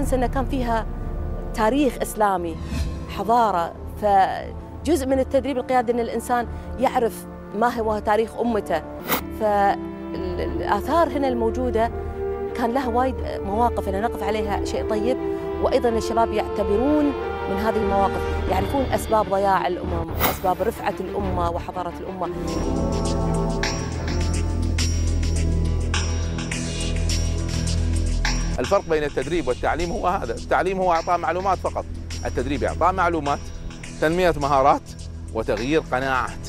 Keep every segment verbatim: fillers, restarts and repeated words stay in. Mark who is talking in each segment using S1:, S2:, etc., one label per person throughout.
S1: ننسى أن كان فيها تاريخ إسلامي، حضارة. فجزء من التدريب القيادي أن الإنسان يعرف ما هو تاريخ أمته. فالآثار هنا الموجودة كان لها وايد مواقف أن نقف عليها شيء طيب، وأيضا الشباب يعتبرون من هذه المواقف، يعرفون أسباب ضياع الأمم، أسباب رفعة الأمة وحضارة الأمة.
S2: الفرق بين التدريب والتعليم هو هذا، التعليم هو إعطاء معلومات فقط، التدريب إعطاء معلومات، تنمية مهارات، وتغيير قناعات.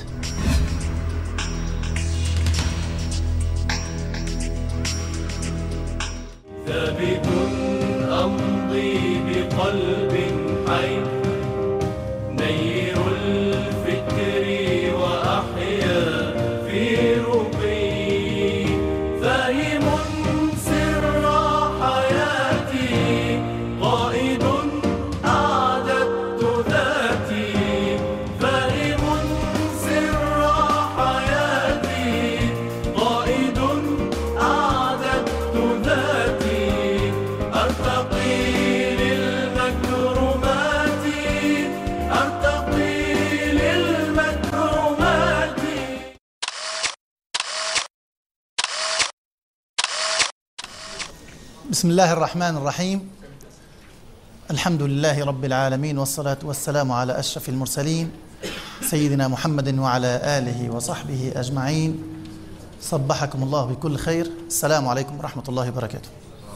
S3: ثابت أمضي بقلب حي، نير الفكر وأحيا في رقي، فاهم سر حياتي، قائد أعددت ذاتي، فاهم سر حياتي، قائد أعددت ذاتي، أرتقي للمكرمات، أرتقي للمكرمات.
S4: بسم الله الرحمن الرحيم. الحمد لله رب العالمين، والصلاة والسلام على أشرف المرسلين سيدنا محمد وعلى آله وصحبه أجمعين. صبحكم الله بكل خير. السلام عليكم ورحمة الله وبركاته.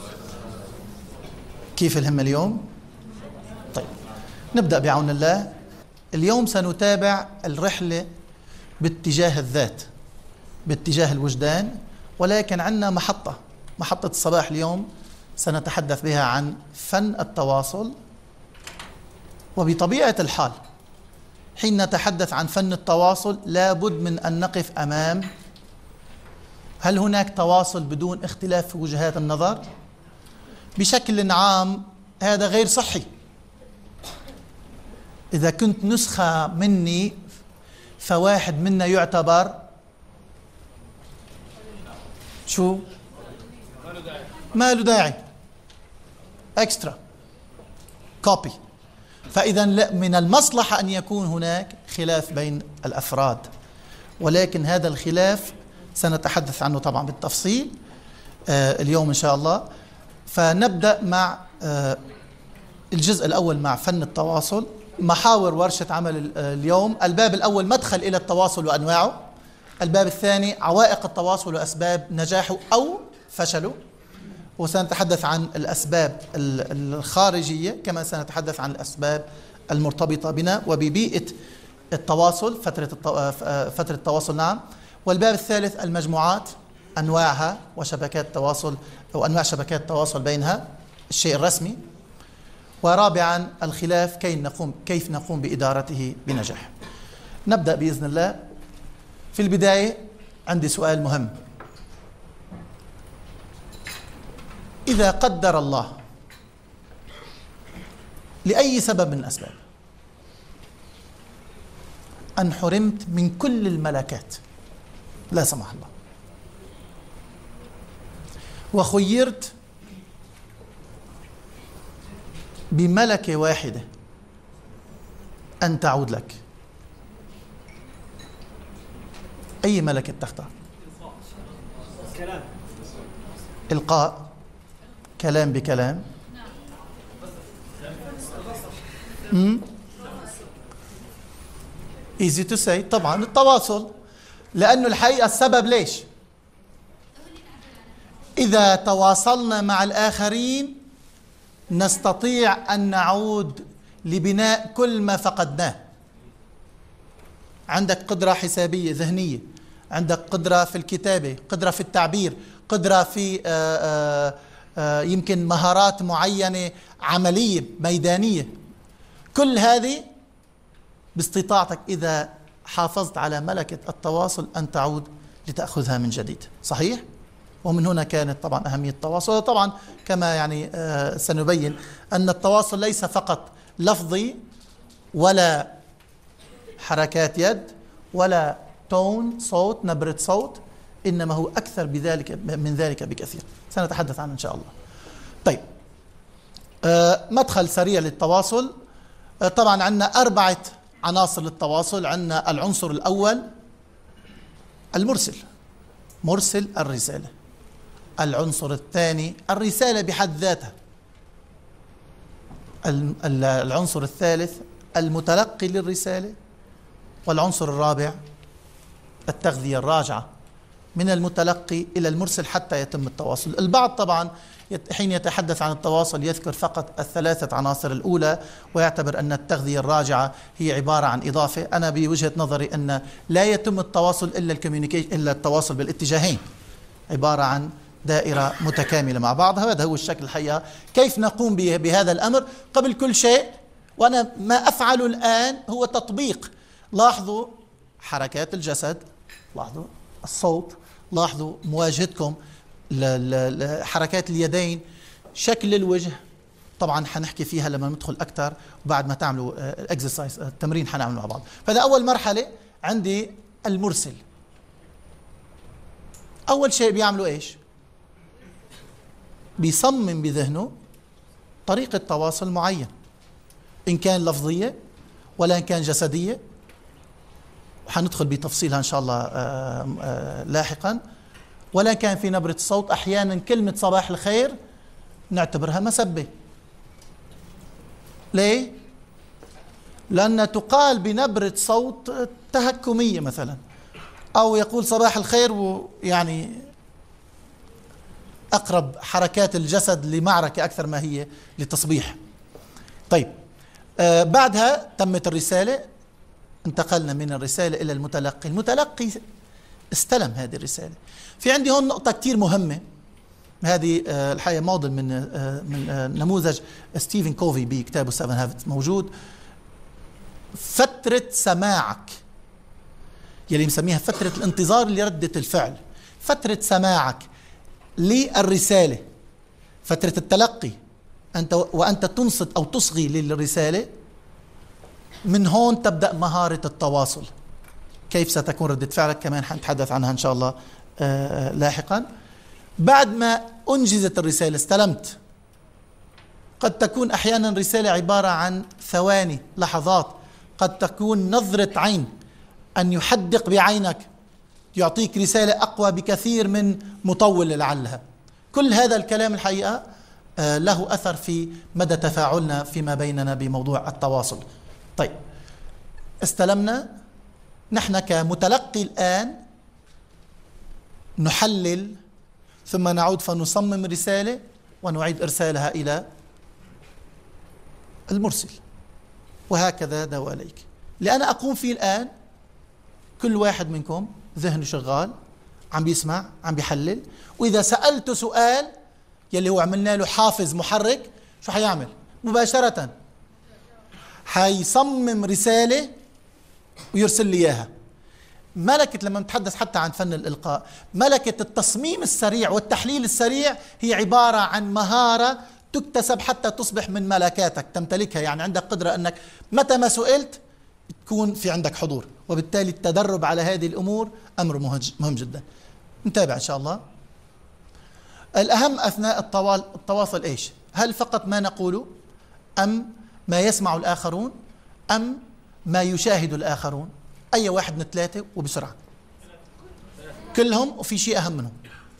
S4: كيف الهم اليوم؟ طيب، نبدأ بعون الله. اليوم سنتابع الرحلة باتجاه الذات، باتجاه الوجدان، ولكن عندنا محطة محطة الصباح اليوم سنتحدث بها عن فن التواصل. وبطبيعة الحال حين نتحدث عن فن التواصل لابد من أن نقف أمام: هل هناك تواصل بدون اختلاف في وجهات النظر؟ بشكل عام هذا غير صحي. إذا كنت نسخة مني فواحد منا يعتبر شو؟ ما له داعي، اكسترا كوبي. فإذا من المصلحة أن يكون هناك خلاف بين الأفراد، ولكن هذا الخلاف سنتحدث عنه طبعا بالتفصيل آه اليوم إن شاء الله. فنبدأ مع آه الجزء الأول مع فن التواصل. محاور ورشة عمل اليوم: الباب الأول مدخل إلى التواصل وأنواعه، الباب الثاني عوائق التواصل وأسباب نجاحه أو فشله، وسنتحدث عن الأسباب الخارجية، كما سنتحدث عن الأسباب المرتبطة بنا وببيئة التواصل، فترة فترة التواصل نعم. والباب الثالث المجموعات، أنواعها وشبكات التواصل أو أنواع شبكات التواصل بينها، الشيء الرسمي. ورابعا الخلاف، كيف نقوم كيف نقوم بإدارته بنجاح. نبدأ بإذن الله. في البداية عندي سؤال مهم: إذا قدر الله لأي سبب من الأسباب أن حرمت من كل الملكات لا سمح الله، وخيرت بملكة واحدة أن تعود لك، أي ملكة تختار؟ إلقاء، كلام بكلام، امم easy to say. طبعا التواصل، لأنه الحقيقة السبب ليش؟ إذا تواصلنا مع الآخرين نستطيع أن نعود لبناء كل ما فقدناه. عندك قدرة حسابية ذهنية، عندك قدرة في الكتابة، قدرة في التعبير، قدرة في آآ آآ يمكن مهارات معينة عملية ميدانية، كل هذه باستطاعتك إذا حافظت على ملكة التواصل أن تعود لتأخذها من جديد. صحيح؟ ومن هنا كانت طبعا أهمية التواصل. طبعا كما يعني سنبين أن التواصل ليس فقط لفظي ولا حركات يد ولا تون صوت، نبرة صوت، إنما هو أكثر بذلك من ذلك بكثير، سنتحدث عنه إن شاء الله. طيب، آه مدخل سريع للتواصل. آه طبعا عندنا أربعة عناصر للتواصل. عندنا العنصر الأول المرسل، مرسل الرسالة. العنصر الثاني الرسالة بحد ذاتها. العنصر الثالث المتلقي للرسالة. والعنصر الرابع التغذية الراجعة من المتلقي إلى المرسل حتى يتم التواصل. البعض طبعا حين يتحدث عن التواصل يذكر فقط الثلاثة عناصر الأولى ويعتبر أن التغذية الراجعة هي عبارة عن إضافة. أنا بوجهة نظري أن لا يتم التواصل إلا الكوميونيكيشن إلا التواصل بالاتجاهين، عبارة عن دائرة متكاملة مع بعضها. هذا هو الشكل الحقيقة كيف نقوم بهذا الأمر. قبل كل شيء وأنا ما أفعله الآن هو تطبيق. لاحظوا حركات الجسد، لاحظوا الصوت، لاحظوا مواجهتكم لحركات اليدين، شكل الوجه. طبعا حنحكي فيها لما ندخل أكثر وبعد ما تعملوا اكسرسايز التمرين حنعمله مع بعض. فهذا أول مرحلة عندي المرسل. أول شيء بيعملوا إيش؟ بيصمم بذهنه طريقة تواصل معين، إن كان لفظية ولا إن كان جسدية، وحندخل بتفصيلها إن شاء الله آآ آآ لاحقا، ولا كان في نبرة صوت. أحيانا كلمة صباح الخير نعتبرها مسبة. ليه؟ لأن تقال بنبرة صوت تهكمية مثلا، أو يقول صباح الخير ويعني أقرب حركات الجسد لمعركة أكثر ما هي لتصبيح. طيب آه بعدها تمت الرسالة، انتقلنا من الرسالة إلى المتلقي. المتلقي استلم هذه الرسالة. في عندي هون نقطة كتير مهمة، هذه آه الحقيقة موديل من آه من آه نموذج ستيفن كوفي بكتابه سفن هابتس موجود. فترة سماعك يلي مسميها فترة الانتظار لردة الفعل، فترة سماعك للرسالة، فترة التلقي أنت وأنت تنصت أو تصغي للرسالة، من هون تبدأ مهارة التواصل. كيف ستكون ردة فعلك كمان حنتحدث عنها إن شاء الله آه لاحقا. بعد ما أنجزت الرسالة، استلمت، قد تكون أحيانا رسالة عبارة عن ثواني، لحظات، قد تكون نظرة عين، أن يحدق بعينك يعطيك رسالة أقوى بكثير من مطول لعلها. كل هذا الكلام الحقيقة آه له أثر في مدى تفاعلنا فيما بيننا بموضوع التواصل. طيب استلمنا، نحن كمتلقي الآن نحلل ثم نعود فنصمم رسالة ونعيد إرسالها إلى المرسل، وهكذا دواليك. لأنا أقوم فيه الآن كل واحد منكم ذهنه شغال عم بيسمع عم بيحلل، وإذا سألته سؤال يلي هو عملنا له حافز محرك شو حيعمل؟ مباشرة حيصمم رسالة ويرسل لي إياها. ملكة لما نتحدث حتى عن فن الإلقاء، ملكة التصميم السريع والتحليل السريع هي عبارة عن مهارة تكتسب حتى تصبح من ملكاتك تمتلكها. يعني عندك قدرة أنك متى ما سئلت تكون في عندك حضور، وبالتالي التدرب على هذه الأمور أمر مهم جدا. نتابع إن شاء الله. الأهم أثناء التواصل إيش؟ هل فقط ما نقوله، أم ما يسمع الآخرون، أم ما يشاهد الآخرون؟ أي واحد من ثلاثة وبسرعة. كلهم، وفي شيء أهم منهم،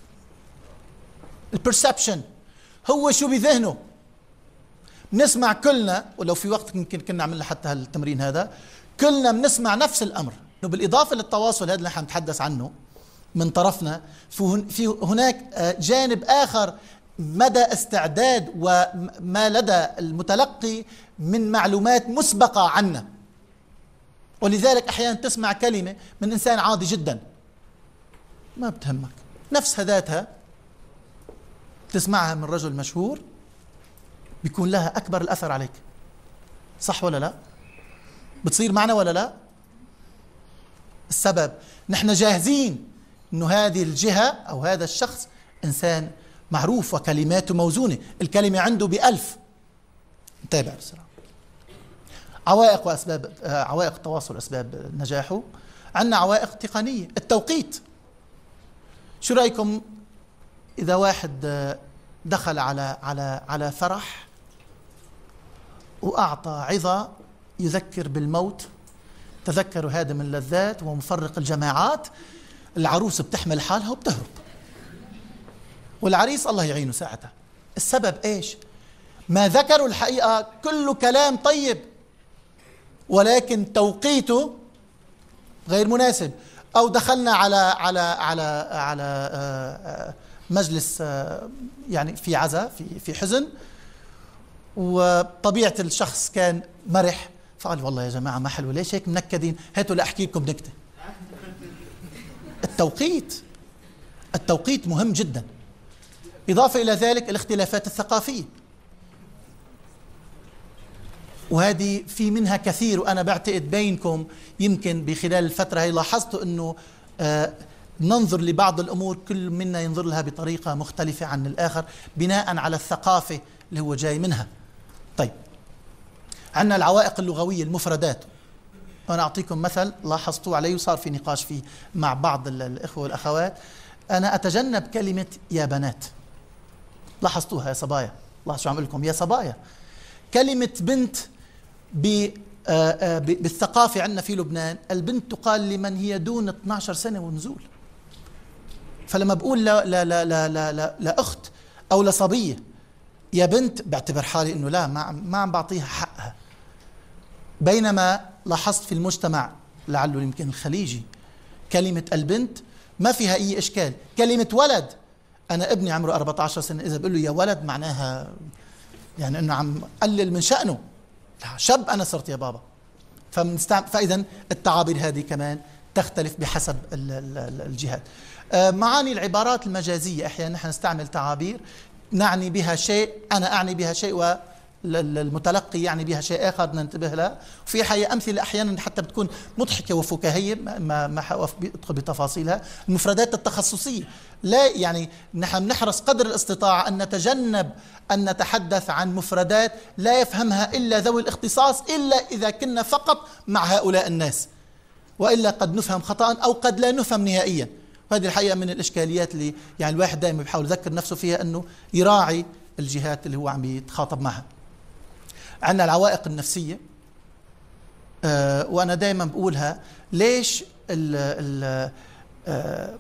S4: البرسبشن. هو شو بذهنه. بنسمع كلنا، ولو في وقت يمكن كنا نعمل حتى هالتمرين هذا، كلنا بنسمع نفس الأمر. بالإضافة للتواصل هذا اللي حنتحدث عنه من طرفنا، في هناك جانب آخر، مدى استعداد وما لدى المتلقي من معلومات مسبقة عنا. ولذلك أحيانا تسمع كلمة من إنسان عادي جدا ما بتهمك، نفسها ذاتها تسمعها من رجل مشهور بيكون لها أكبر الأثر عليك. صح ولا لا؟ بتصير معنا ولا لا؟ السبب نحن جاهزين إنه هذه الجهة أو هذا الشخص إنسان معروف وكلماته موزونة، الكلمة عنده بألف. نتابع بسرعة. عوائق وأسباب عوائق التواصل، أسباب نجاحه. عندنا عوائق تقنية، التوقيت. شو رأيكم إذا واحد دخل على على على فرح وأعطى عظة يذكر بالموت، تذكروا هادم اللذات ومفرق الجماعات. العروس بتحمل حالها وبتهرب، والعريس الله يعينه ساعتها. السبب إيش؟ ما ذكروا الحقيقة كله كلام طيب، ولكن توقيته غير مناسب. أو دخلنا على على على على مجلس يعني في عزاء، في في حزن، وطبيعة الشخص كان مرح، فقال والله يا جماعة ما حلو، ليش هيك منكدين؟ هاتوا لأحكي لكم نكتة. التوقيت التوقيت مهم جدا. إضافة إلى ذلك الاختلافات الثقافية، وهذه في منها كثير. وأنا بعتقد بينكم يمكن بخلال الفترة هي لاحظتوا أنه آه ننظر لبعض الأمور كل منا ينظر لها بطريقة مختلفة عن الآخر بناء على الثقافة اللي هو جاي منها. طيب، عندنا العوائق اللغوية، المفردات. أنا أعطيكم مثل لاحظتوا عليه وصار في نقاش فيه مع بعض الإخوة والأخوات. أنا أتجنب كلمة يا بنات، لاحظتوها يا صبايا؟ الله شو عم أقول لكم يا صبايا. كلمة بنت بالثقافة عندنا في لبنان، البنت تقال لمن هي دون اثنتي عشرة سنة ونزول. فلما بقول لا لا لا لا لا, لا, لا أخت أو لصبية يا بنت، بعتبر حالي إنه لا، ما ما عم بعطيها حقها. بينما لاحظت في المجتمع لعله يمكن الخليجي كلمة البنت ما فيها أي إشكال. كلمة ولد، أنا ابني عمره أربعة عشر سنة، إذا بقول له يا ولد معناها يعني إنه عم قلل من شأنه. شاب أنا صرت يا بابا. فإذا التعابير هذه كمان تختلف بحسب الجهات. معاني العبارات المجازية، أحيانا نحن نستعمل تعابير نعني بها شيء، أنا أعني بها شيء والمتلقي يعني بها شيء آخر، بدنا ننتبه لها. وفي حقيقة أمثلة أحيانا حتى بتكون مضحكة وفكاهية، ما ما حأوقف أدخل بتفاصيلها. المفردات التخصصية، لا يعني نحن نحرص قدر الاستطاعة أن نتجنب أن نتحدث عن مفردات لا يفهمها إلا ذوي الاختصاص، إلا إذا كنا فقط مع هؤلاء الناس، وإلا قد نفهم خطأ أو قد لا نفهم نهائيا. وهذه الحقيقة من الإشكاليات اللي يعني الواحد دائما بيحاول يذكر نفسه فيها، أنه يراعي الجهات اللي هو عم يتخاطب معها. عندنا العوائق النفسية، آه وأنا دائما بقولها. ليش ال ال آه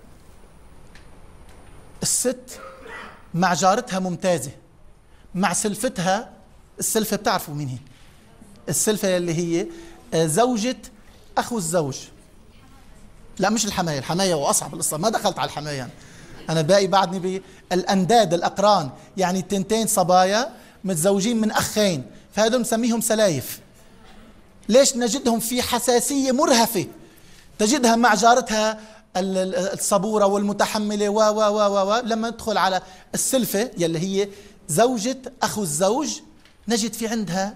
S4: الست مع جارتها ممتازة، مع سلفتها، السلفة بتعرفوا مين هي؟ السلفة اللي هي زوجة أخو الزوج، لا مش الحماية، الحماية وأصعب القصة، ما دخلت على الحماية. أنا باقي بعدني بالأنداد، الأقران، يعني تنتين صبايا متزوجين من أخين، فهذول مسميهم سلايف. ليش نجدهم في حساسية مرهفة؟ تجدها مع جارتها الصبورة والمتحملة و و و و لما ندخل على السلفة يلي هي زوجة أخو الزوج نجد في عندها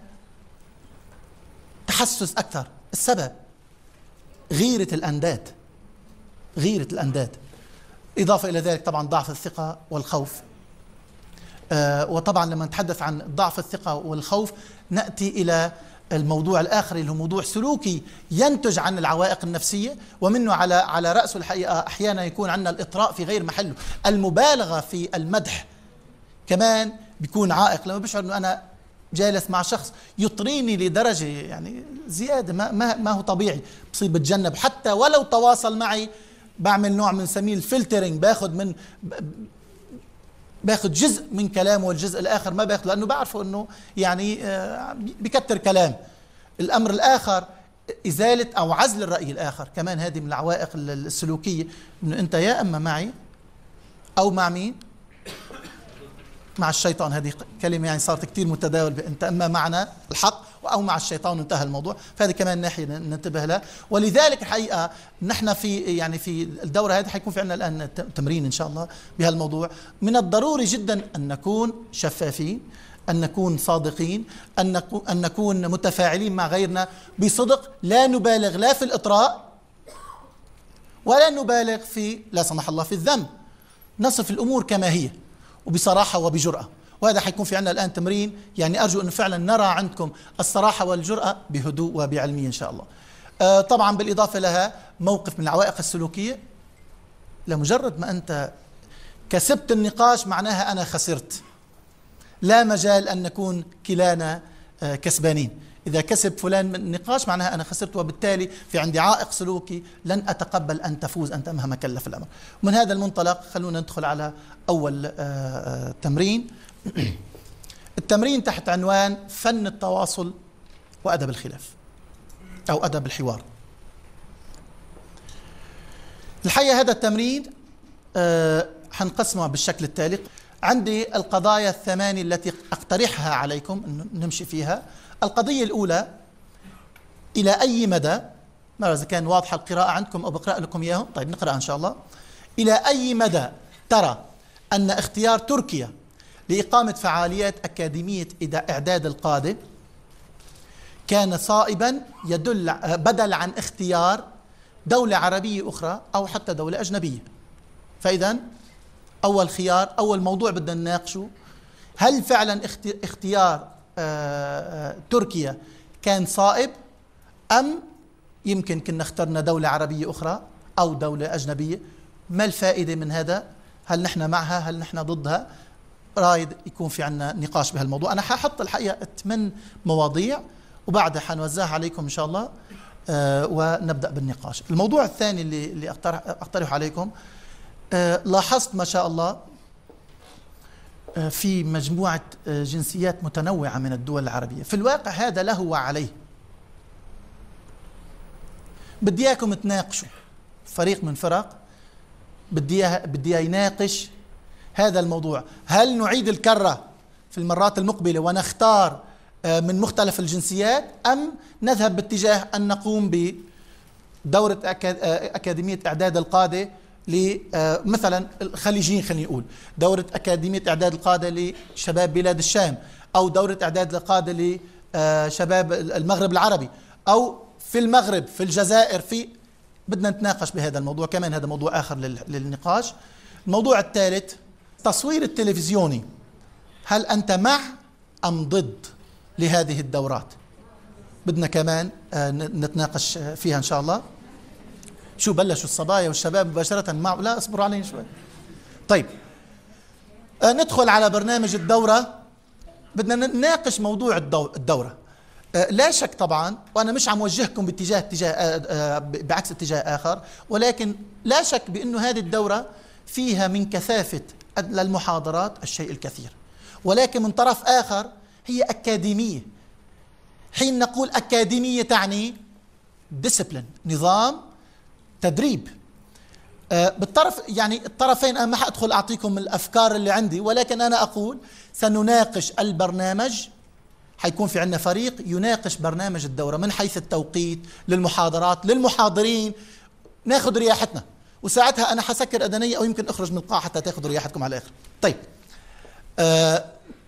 S4: تحسس أكثر. السبب غيرة الأنداد، غيرة الأنداد. إضافة إلى ذلك طبعا ضعف الثقة والخوف. آه وطبعا لما نتحدث عن ضعف الثقة والخوف نأتي إلى الموضوع الآخر اللي هو موضوع سلوكي ينتج عن العوائق النفسية، ومنه على على رأسه الحقيقة أحيانا يكون عندنا الإطراء في غير محله، المبالغة في المدح كمان بيكون عائق. لما بشعر أنه أنا جالس مع شخص يطريني لدرجة يعني زيادة ما, ما, ما هو طبيعي، بصير بتجنب. حتى ولو تواصل معي بعمل نوع من سميه الفلترنج، باخذ من باخذ جزء من كلامه والجزء الآخر ما باخذ، لأنه بعرفه أنه يعني بكتر كلام. الأمر الآخر إزالة أو عزل الرأي الآخر، كمان هذه من العوائق السلوكية، أنه أنت يا أما معي أو مع مين؟ مع الشيطان. هذه كلمة يعني صارت كتير متداول، أنت أما معنا الحق أو مع الشيطان، وانتهى الموضوع. فهذه كمان ناحية ننتبه لها. ولذلك الحقيقة نحن في يعني في الدورة هذه حيكون في عندنا الآن تمرين إن شاء الله بهالموضوع. من الضروري جدا أن نكون شفافين، أن نكون صادقين، أن نكون, أن نكون متفاعلين مع غيرنا بصدق، لا نبالغ لا في الإطراء ولا نبالغ في لا سمح الله في الذم. نصف الأمور كما هي وبصراحة وبجرأة. وهذا حيكون في عنا الآن تمرين، يعني أرجو أن فعلا نرى عندكم الصراحة والجرأة بهدوء وبعلمية إن شاء الله. آه طبعا بالإضافة لها موقف من العوائق السلوكية، لمجرد ما أنت كسبت النقاش معناها أنا خسرت، لا مجال أن نكون كلانا كسبانين. إذا كسب فلان من النقاش معناها أنا خسرت، وبالتالي في عندي عائق سلوكي لن أتقبل أن تفوز أنت مهما كلف الأمر. ومن هذا المنطلق خلونا ندخل على أول تمرين. التمرين تحت عنوان فن التواصل وأدب الخلاف أو أدب الحوار. الحقيقة هذا التمرين أه حنقسمه بالشكل التالي. عندي القضايا الثمانية التي أقترحها عليكم أن نمشي فيها. القضية الأولى: إلى أي مدى، ما إذا كان واضحة القراءة عندكم أو بقرأ لكم إياهم؟ طيب نقرأ إن شاء الله. إلى أي مدى ترى أن اختيار تركيا لإقامة فعاليات أكاديمية إعداد القادة كان صائبا يدل بدل عن اختيار دولة عربية أخرى أو حتى دولة أجنبية؟ فإذا أول خيار، أول موضوع بدنا نناقشه: هل فعلا اختيار تركيا كان صائب، أم يمكن كنا اخترنا دولة عربية أخرى أو دولة أجنبية؟ ما الفائدة من هذا؟ هل نحن معها؟ هل نحن ضدها؟ رايد يكون في عنا نقاش بهالموضوع. أنا ححط الحقيقة ثمان مواضيع وبعدها حنوزعها عليكم إن شاء الله آه ونبدأ بالنقاش. الموضوع الثاني اللي, اللي أقترح, أقترح عليكم، آه لاحظت ما شاء الله آه في مجموعة آه جنسيات متنوعة من الدول العربية. في الواقع هذا له وعليه. بدي اياكم تناقشوا، فريق من فرق بدي بدي يناقش هذا الموضوع. هل نعيد الكرة في المرات المقبلة ونختار من مختلف الجنسيات، أم نذهب باتجاه أن نقوم بدورة أكاديمية إعداد القادة مثلا الخليجيين، خلينا نقول دورة أكاديمية إعداد القادة لشباب بلاد الشام، أو دورة إعداد القادة لشباب المغرب العربي، أو في المغرب، في الجزائر، في بدنا نتناقش بهذا الموضوع كمان. هذا موضوع آخر للنقاش. الموضوع الثالث: التصوير التلفزيوني، هل أنت مع أم ضد لهذه الدورات؟ بدنا كمان نتناقش فيها إن شاء الله. شو بلشوا الصبايا والشباب مباشرة مع؟ لا اصبروا علي شوي. طيب ندخل على برنامج الدورة. بدنا نناقش موضوع الدورة. لا شك طبعا، وأنا مش عم وجهكم باتجاه اتجاه بعكس اتجاه آخر، ولكن لا شك بأنه هذه الدورة فيها من كثافة المحاضرات الشيء الكثير، ولكن من طرف آخر هي أكاديمية. حين نقول أكاديمية تعني ديسيبلين، نظام تدريب. بالطرف يعني الطرفين، أنا ما حأدخل أعطيكم الأفكار اللي عندي، ولكن أنا أقول سنناقش البرنامج. حيكون في عندنا فريق يناقش برنامج الدورة من حيث التوقيت للمحاضرات للمحاضرين، ناخذ رياحتنا، وساعتها أنا حسكر أذني أو يمكن أخرج من القاعة حتى تاخذوا رياحتكم على الآخر. طيب آه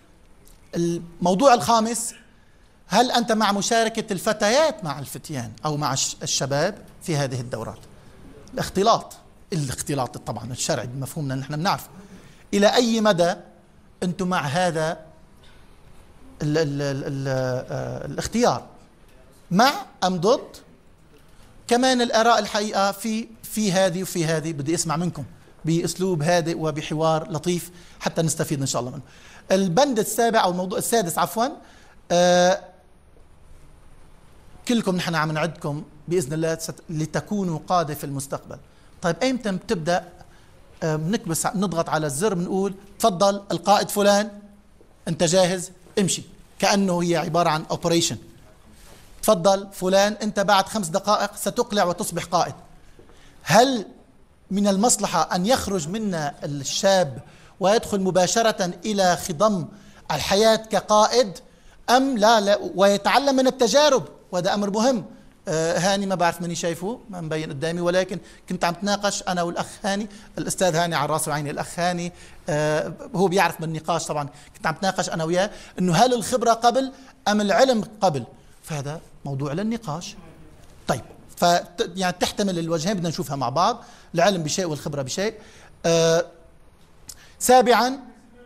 S4: الموضوع الخامس: هل أنت مع مشاركة الفتيات مع الفتيان أو مع الشباب في هذه الدورات؟ الاختلاط الاختلاط طبعا الشرعي بمفهومنا نحن بنعرف. إلى أي مدى أنتم مع هذا ال ال ال ال الاختيار؟ مع أم ضد؟ كمان الآراء الحقيقة في في هذه وفي هذه بدي أسمع منكم بأسلوب هادئ وبحوار لطيف حتى نستفيد إن شاء الله منه. البند السابع أو الموضوع السادس عفوا، آه كلكم نحن عم نعدكم بإذن الله لتكونوا قادة في المستقبل. طيب أيمتى بتبدأ آه بنكبس نضغط على الزر بنقول تفضل القائد فلان أنت جاهز امشي، كأنه هي عبارة عن اوبريشن. تفضل فلان أنت بعد خمس دقائق ستقلع وتصبح قائد. هل من المصلحة أن يخرج منا الشاب ويدخل مباشرة إلى خضم الحياة كقائد، أم لا, لا ويتعلم من التجارب؟ وهذا أمر مهم. آه هاني ما بعرف مني شايفه، ما مبين قدامي، ولكن كنت عم تناقش أنا والأخ هاني، الأستاذ هاني على راسي وعيني، الأخ هاني آه هو بيعرف بالنقاش طبعا. كنت عم تناقش أنا وياه أنه هل الخبرة قبل أم العلم قبل؟ فهذا موضوع للنقاش. طيب ف يعني تحتمل الوجهين، بدنا نشوفها مع بعض، العلم بشيء والخبرة بشيء. آه سابعا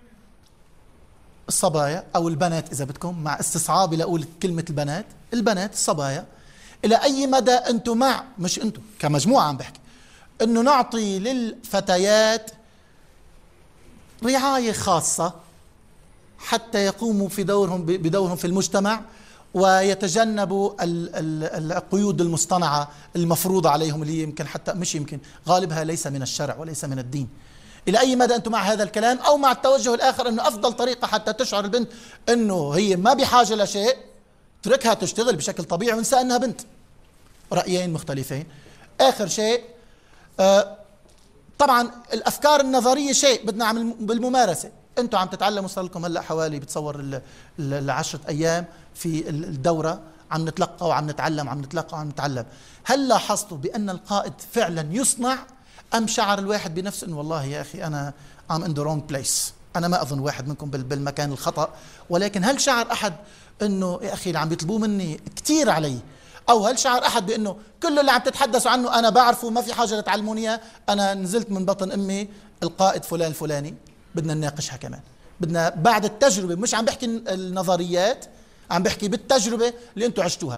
S4: الصبايا أو البنات إذا بدكم، مع استصعابي لأقول كلمة البنات، البنات الصبايا. إلى أي مدى أنتم مع، مش أنتم كمجموعة عم بحكي، أنه نعطي للفتيات رعاية خاصة حتى يقوموا في دورهم بدورهم في المجتمع ويتجنبوا القيود المصطنعة المفروضة عليهم، اللي يمكن حتى مش يمكن غالبها ليس من الشرع وليس من الدين. إلى أي مدى أنتم مع هذا الكلام أو مع التوجه الآخر أنه أفضل طريقة حتى تشعر البنت أنه هي ما بحاجة لشيء تركها تشتغل بشكل طبيعي ونسى أنها بنت؟ رأيين مختلفين. آخر شيء آه طبعا الأفكار النظرية شيء بدنا نعمل بالممارسة. أنتم عم تتعلموا، صار لكم هلا حوالي بتصور العشرة أيام في الدورة عم نتلقى وعم نتعلم عم نتلقى وعم نتعلم. هل لاحظتوا بأن القائد فعلا يصنع أم شعر الواحد بنفسه إنه والله يا أخي أنا I'm in the wrong place، أنا ما أظن واحد منكم بالمكان الخطأ، ولكن هل شعر أحد إنه يا أخي اللي عم بيطلبوه مني كتير علي؟ أو هل شعر أحد بأنه كل اللي عم تتحدثوا عنه أنا بعرفه ما في حاجة لتعلموني إياه، أنا نزلت من بطن أمي القائد فلان الفلاني؟ بدنا نناقشها كمان، بدنا بعد التجربة، مش عم بحكي النظريات، عم بحكي بالتجربة اللي أنتم عشتوها.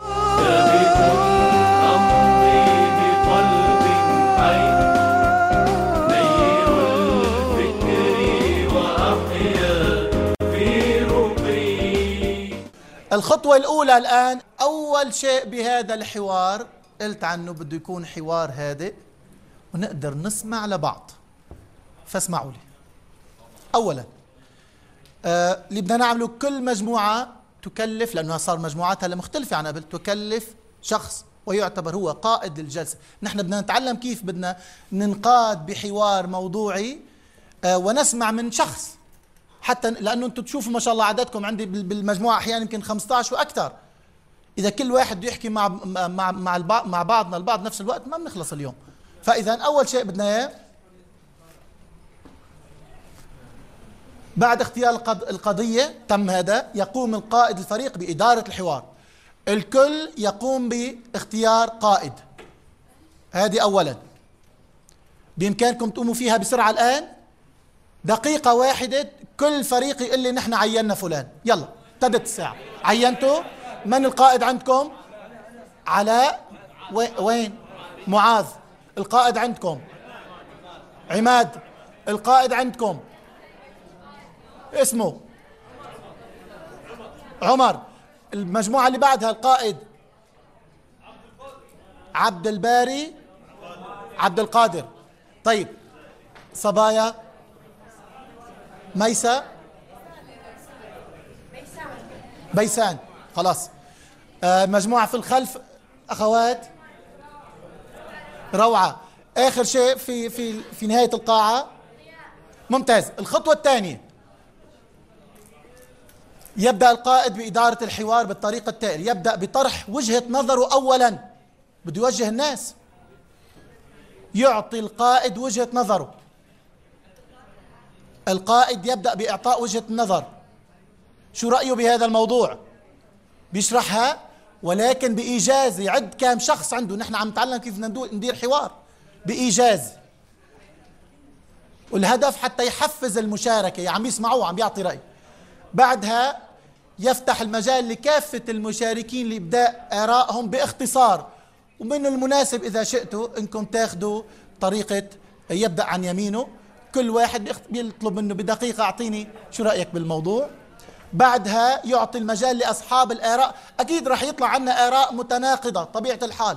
S4: الخطوة الأولى الآن، أول شيء بهذا الحوار قلت عنه بده يكون حوار هادئ ونقدر نسمع لبعض. فاسمعوا لي. أولا آه اللي بدنا نعمله، كل مجموعة تكلف، لأنها صار مجموعاتها مختلفة عن قبل، تكلف شخص ويعتبر هو قائد الجلسة. نحن بدنا نتعلم كيف بدنا ننقاد بحوار موضوعي آه ونسمع من شخص، حتى لأنه أنتم تشوفوا ما شاء الله عددكم عندي بالمجموعة أحيانا يمكن خمسة عشر وأكثر. إذا كل واحد بده يحكي مع مع مع البعض مع بعضنا البعض نفس الوقت ما بنخلص اليوم. فإذا أول شيء بدنا إياه بعد اختيار القضية، تم هذا، يقوم القائد الفريق بإدارة الحوار. الكل يقوم باختيار قائد. هذه أولا بإمكانكم تقوموا فيها بسرعة الآن، دقيقة واحدة كل فريق يقول لي نحن عينا فلان. يلا ابتدت الساعة. عينتوا من القائد عندكم؟ علاء. وين؟ معاذ. القائد عندكم؟ عماد. القائد عندكم اسمه عمر. المجموعة اللي بعدها القائد عبد الباري. عبد القادر. طيب صبايا؟ ميسة. بيسان. خلاص. آه مجموعة في الخلف أخوات. روعة. آخر شيء في في في نهاية القاعة. ممتاز. الخطوة الثانية، يبدأ القائد بإدارة الحوار بالطريقة التالية. يبدأ بطرح وجهة نظره أولا، بده يوجه الناس، يعطي القائد وجهة نظره. القائد يبدأ بإعطاء وجهة النظر، شو رأيه بهذا الموضوع، بيشرحها ولكن بإيجاز. يعد كم شخص عنده، نحن عم نتعلم كيف ندير حوار بإيجاز، والهدف حتى يحفز المشاركة، عم يسمعوه عم يعطي رأي. بعدها يفتح المجال لكافة المشاركين لإبداء آرائهم باختصار، ومن المناسب إذا شئتوا أنكم تاخذوا طريقة يبدأ عن يمينه، كل واحد بيطلب منه بدقيقة أعطيني شو رأيك بالموضوع. بعدها يعطي المجال لأصحاب الآراء، أكيد رح يطلع عنا آراء متناقضة طبيعة الحال،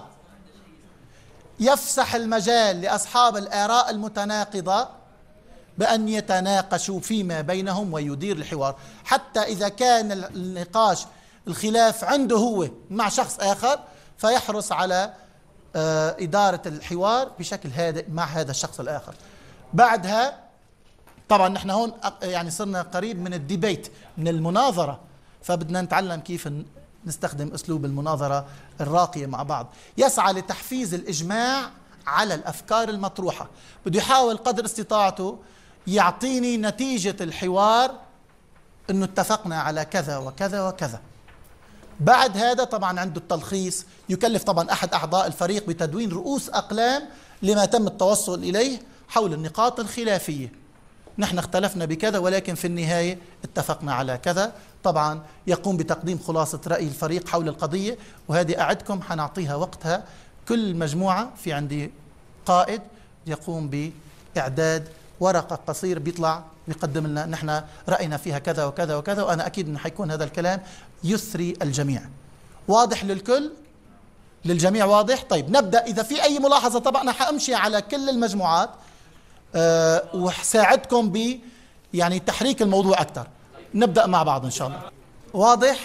S4: يفسح المجال لأصحاب الآراء المتناقضة بأن يتناقشوا فيما بينهم ويدير الحوار، حتى إذا كان النقاش الخلاف عنده هو مع شخص آخر فيحرص على إدارة الحوار بشكل هادئ مع هذا الشخص الآخر. بعدها طبعا نحن هون يعني صرنا قريب من الديبيت، من المناظرة، فبدنا نتعلم كيف نستخدم أسلوب المناظرة الراقية مع بعض. يسعى لتحفيز الإجماع على الأفكار المطروحة، بده يحاول قدر استطاعته يعطيني نتيجة الحوار إنه اتفقنا على كذا وكذا وكذا. بعد هذا طبعا عنده التلخيص، يكلف طبعا أحد أعضاء الفريق بتدوين رؤوس أقلام لما تم التوصل إليه حول النقاط الخلافية. نحن اختلفنا بكذا ولكن في النهاية اتفقنا على كذا. طبعا يقوم بتقديم خلاصة رأي الفريق حول القضية، وهذه أعدكم حنعطيها وقتها. كل مجموعة في عندي قائد يقوم بإعداد ورقة قصير بيطلع ويقدم لنا نحن رأينا فيها كذا وكذا وكذا، وأنا أكيد أنه حيكون هذا الكلام يثري الجميع. واضح للكل؟ للجميع واضح؟ طيب نبدأ. إذا في أي ملاحظة طبعا أنا حأمشي على كل المجموعات أه وحساعدكم ب يعني تحريك الموضوع أكثر. نبدأ مع بعض إن شاء الله. واضح؟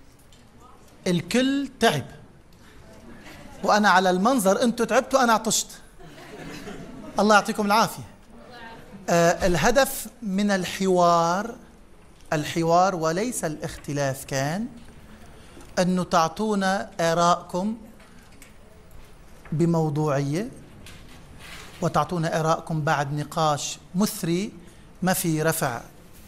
S4: الكل تعب، وأنا على المنظر أنتوا تعبتوا أنا عطشت. الله يعطيكم العافية. أه الهدف من الحوار الحوار وليس الاختلاف كان أنه تعطونا آراءكم بموضوعية، وتعطونا آراءكم بعد نقاش مثري ما في رفع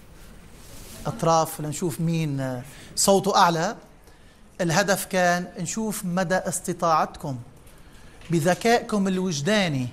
S4: أطراف لنشوف مين صوته أعلى. الهدف كان نشوف مدى استطاعتكم بذكائكم الوجداني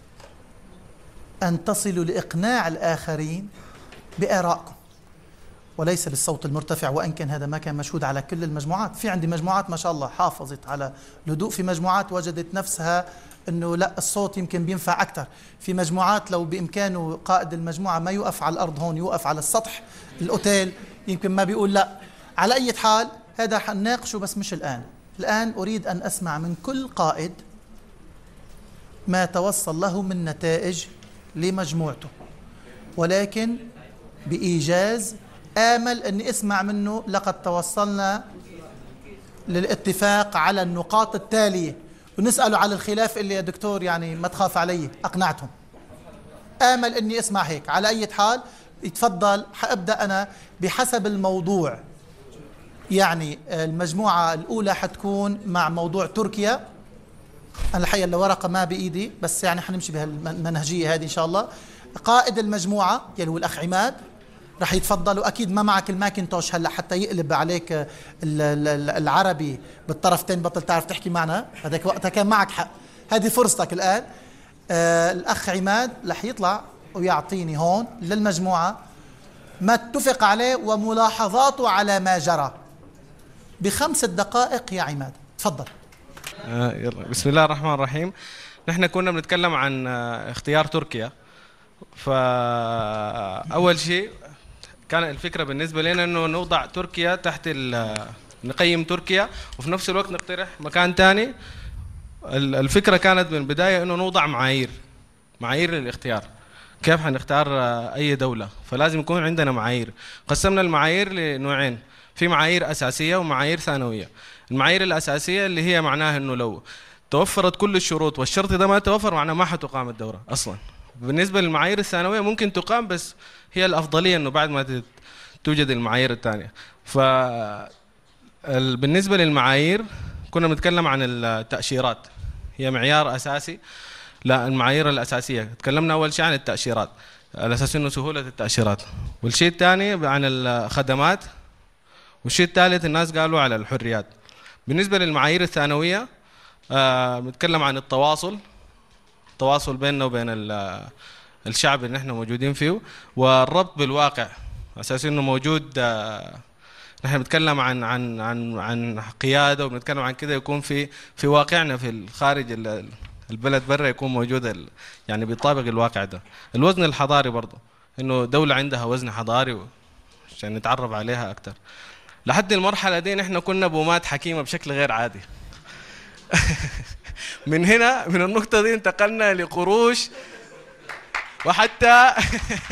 S4: أن تصلوا لإقناع الآخرين بآرائكم، وليس بالصوت المرتفع، وإن كان هذا ما كان مشهود على كل المجموعات. في عندي مجموعات ما شاء الله حافظت على الهدوء، في مجموعات وجدت نفسها أنه لا الصوت يمكن بينفع أكثر، في مجموعات لو بإمكانه قائد المجموعة ما يوقف على الأرض هون يوقف على السطح الأوتيل يمكن ما بيقول لا. على أي حال هذا حنناقشه بس مش الآن. الآن أريد أن أسمع من كل قائد ما توصل له من نتائج لمجموعته، ولكن بإيجاز آمل أني أسمع منه لقد توصلنا للاتفاق على النقاط التالية، ونسأله على الخلاف اللي يا دكتور يعني ما تخاف علي أقنعتهم. آمل أني أسمع هيك. على أي حال يتفضل. حأبدأ أنا بحسب الموضوع. يعني المجموعة الأولى حتكون مع موضوع تركيا. أنا الحقيقة الورقة ما بإيدي، بس يعني حنمشي بهالمنهجية هذه إن شاء الله. قائد المجموعة يلي هو الأخ عماد رح يتفضل، وأكيد ما معك الماكنتوش هلا حتى يقلب عليك العربي بالطرفتين بطل تعرف تحكي معنا، هذاك وقتها كان معك حق. هذه فرصتك الآن. آه الأخ عماد رح يطلع ويعطيني هون للمجموعة ما اتفق عليه وملاحظاته على ما جرى بخمس دقائق. يا عماد تفضل.
S5: آه يلا. بسم الله الرحمن الرحيم. نحن كنا بنتكلم عن آه اختيار تركيا. فأول شيء كان الفكرة بالنسبة لنا أنه نوضع تركيا تحت نقيم تركيا، وفي نفس الوقت نقترح مكان تاني. الفكرة كانت من البداية أنه نوضع معايير معايير للاختيار، كيف حنختار أي دولة. فلازم يكون عندنا معايير. قسمنا المعايير لنوعين، في معايير أساسية ومعايير ثانوية. المعايير الأساسية اللي هي معناها أنه لو توفرت كل الشروط والشرط ده ما توفر معناه ما حتقام الدورة أصلا. بالنسبة للمعايير الثانوية ممكن تقام، بس هي الأفضلية أنه بعد ما توجد المعايير الثانية. ف بالنسبة للمعايير كنا بنتكلم عن التأشيرات، هي معيار أساسي. لا المعايير الأساسية تكلمنا أول شيء عن التأشيرات على أساس أنه سهولة التأشيرات، والشيء الثاني عن الخدمات، والشيء الثالث الناس قالوا على الحريات. بالنسبة للمعايير الثانوية آه بنتكلم عن التواصل التواصل بيننا وبين الشعب اللي نحن موجودين فيه، والربط بالواقع أساس إنه موجود. نحن بنتكلم عن عن عن عن قيادة، وبنتكلم عن كده يكون في في واقعنا في الخارج البلد برا يكون موجود يعني بيطابق الواقع ده. الوزن الحضاري برضه إنه دولة عندها وزن حضاري عشان نتعرف عليها أكتر. لحد المرحلة دي نحن كنا بومات حكيمة بشكل غير عادي. من هنا من النقطة دي انتقلنا لقروش، وحتى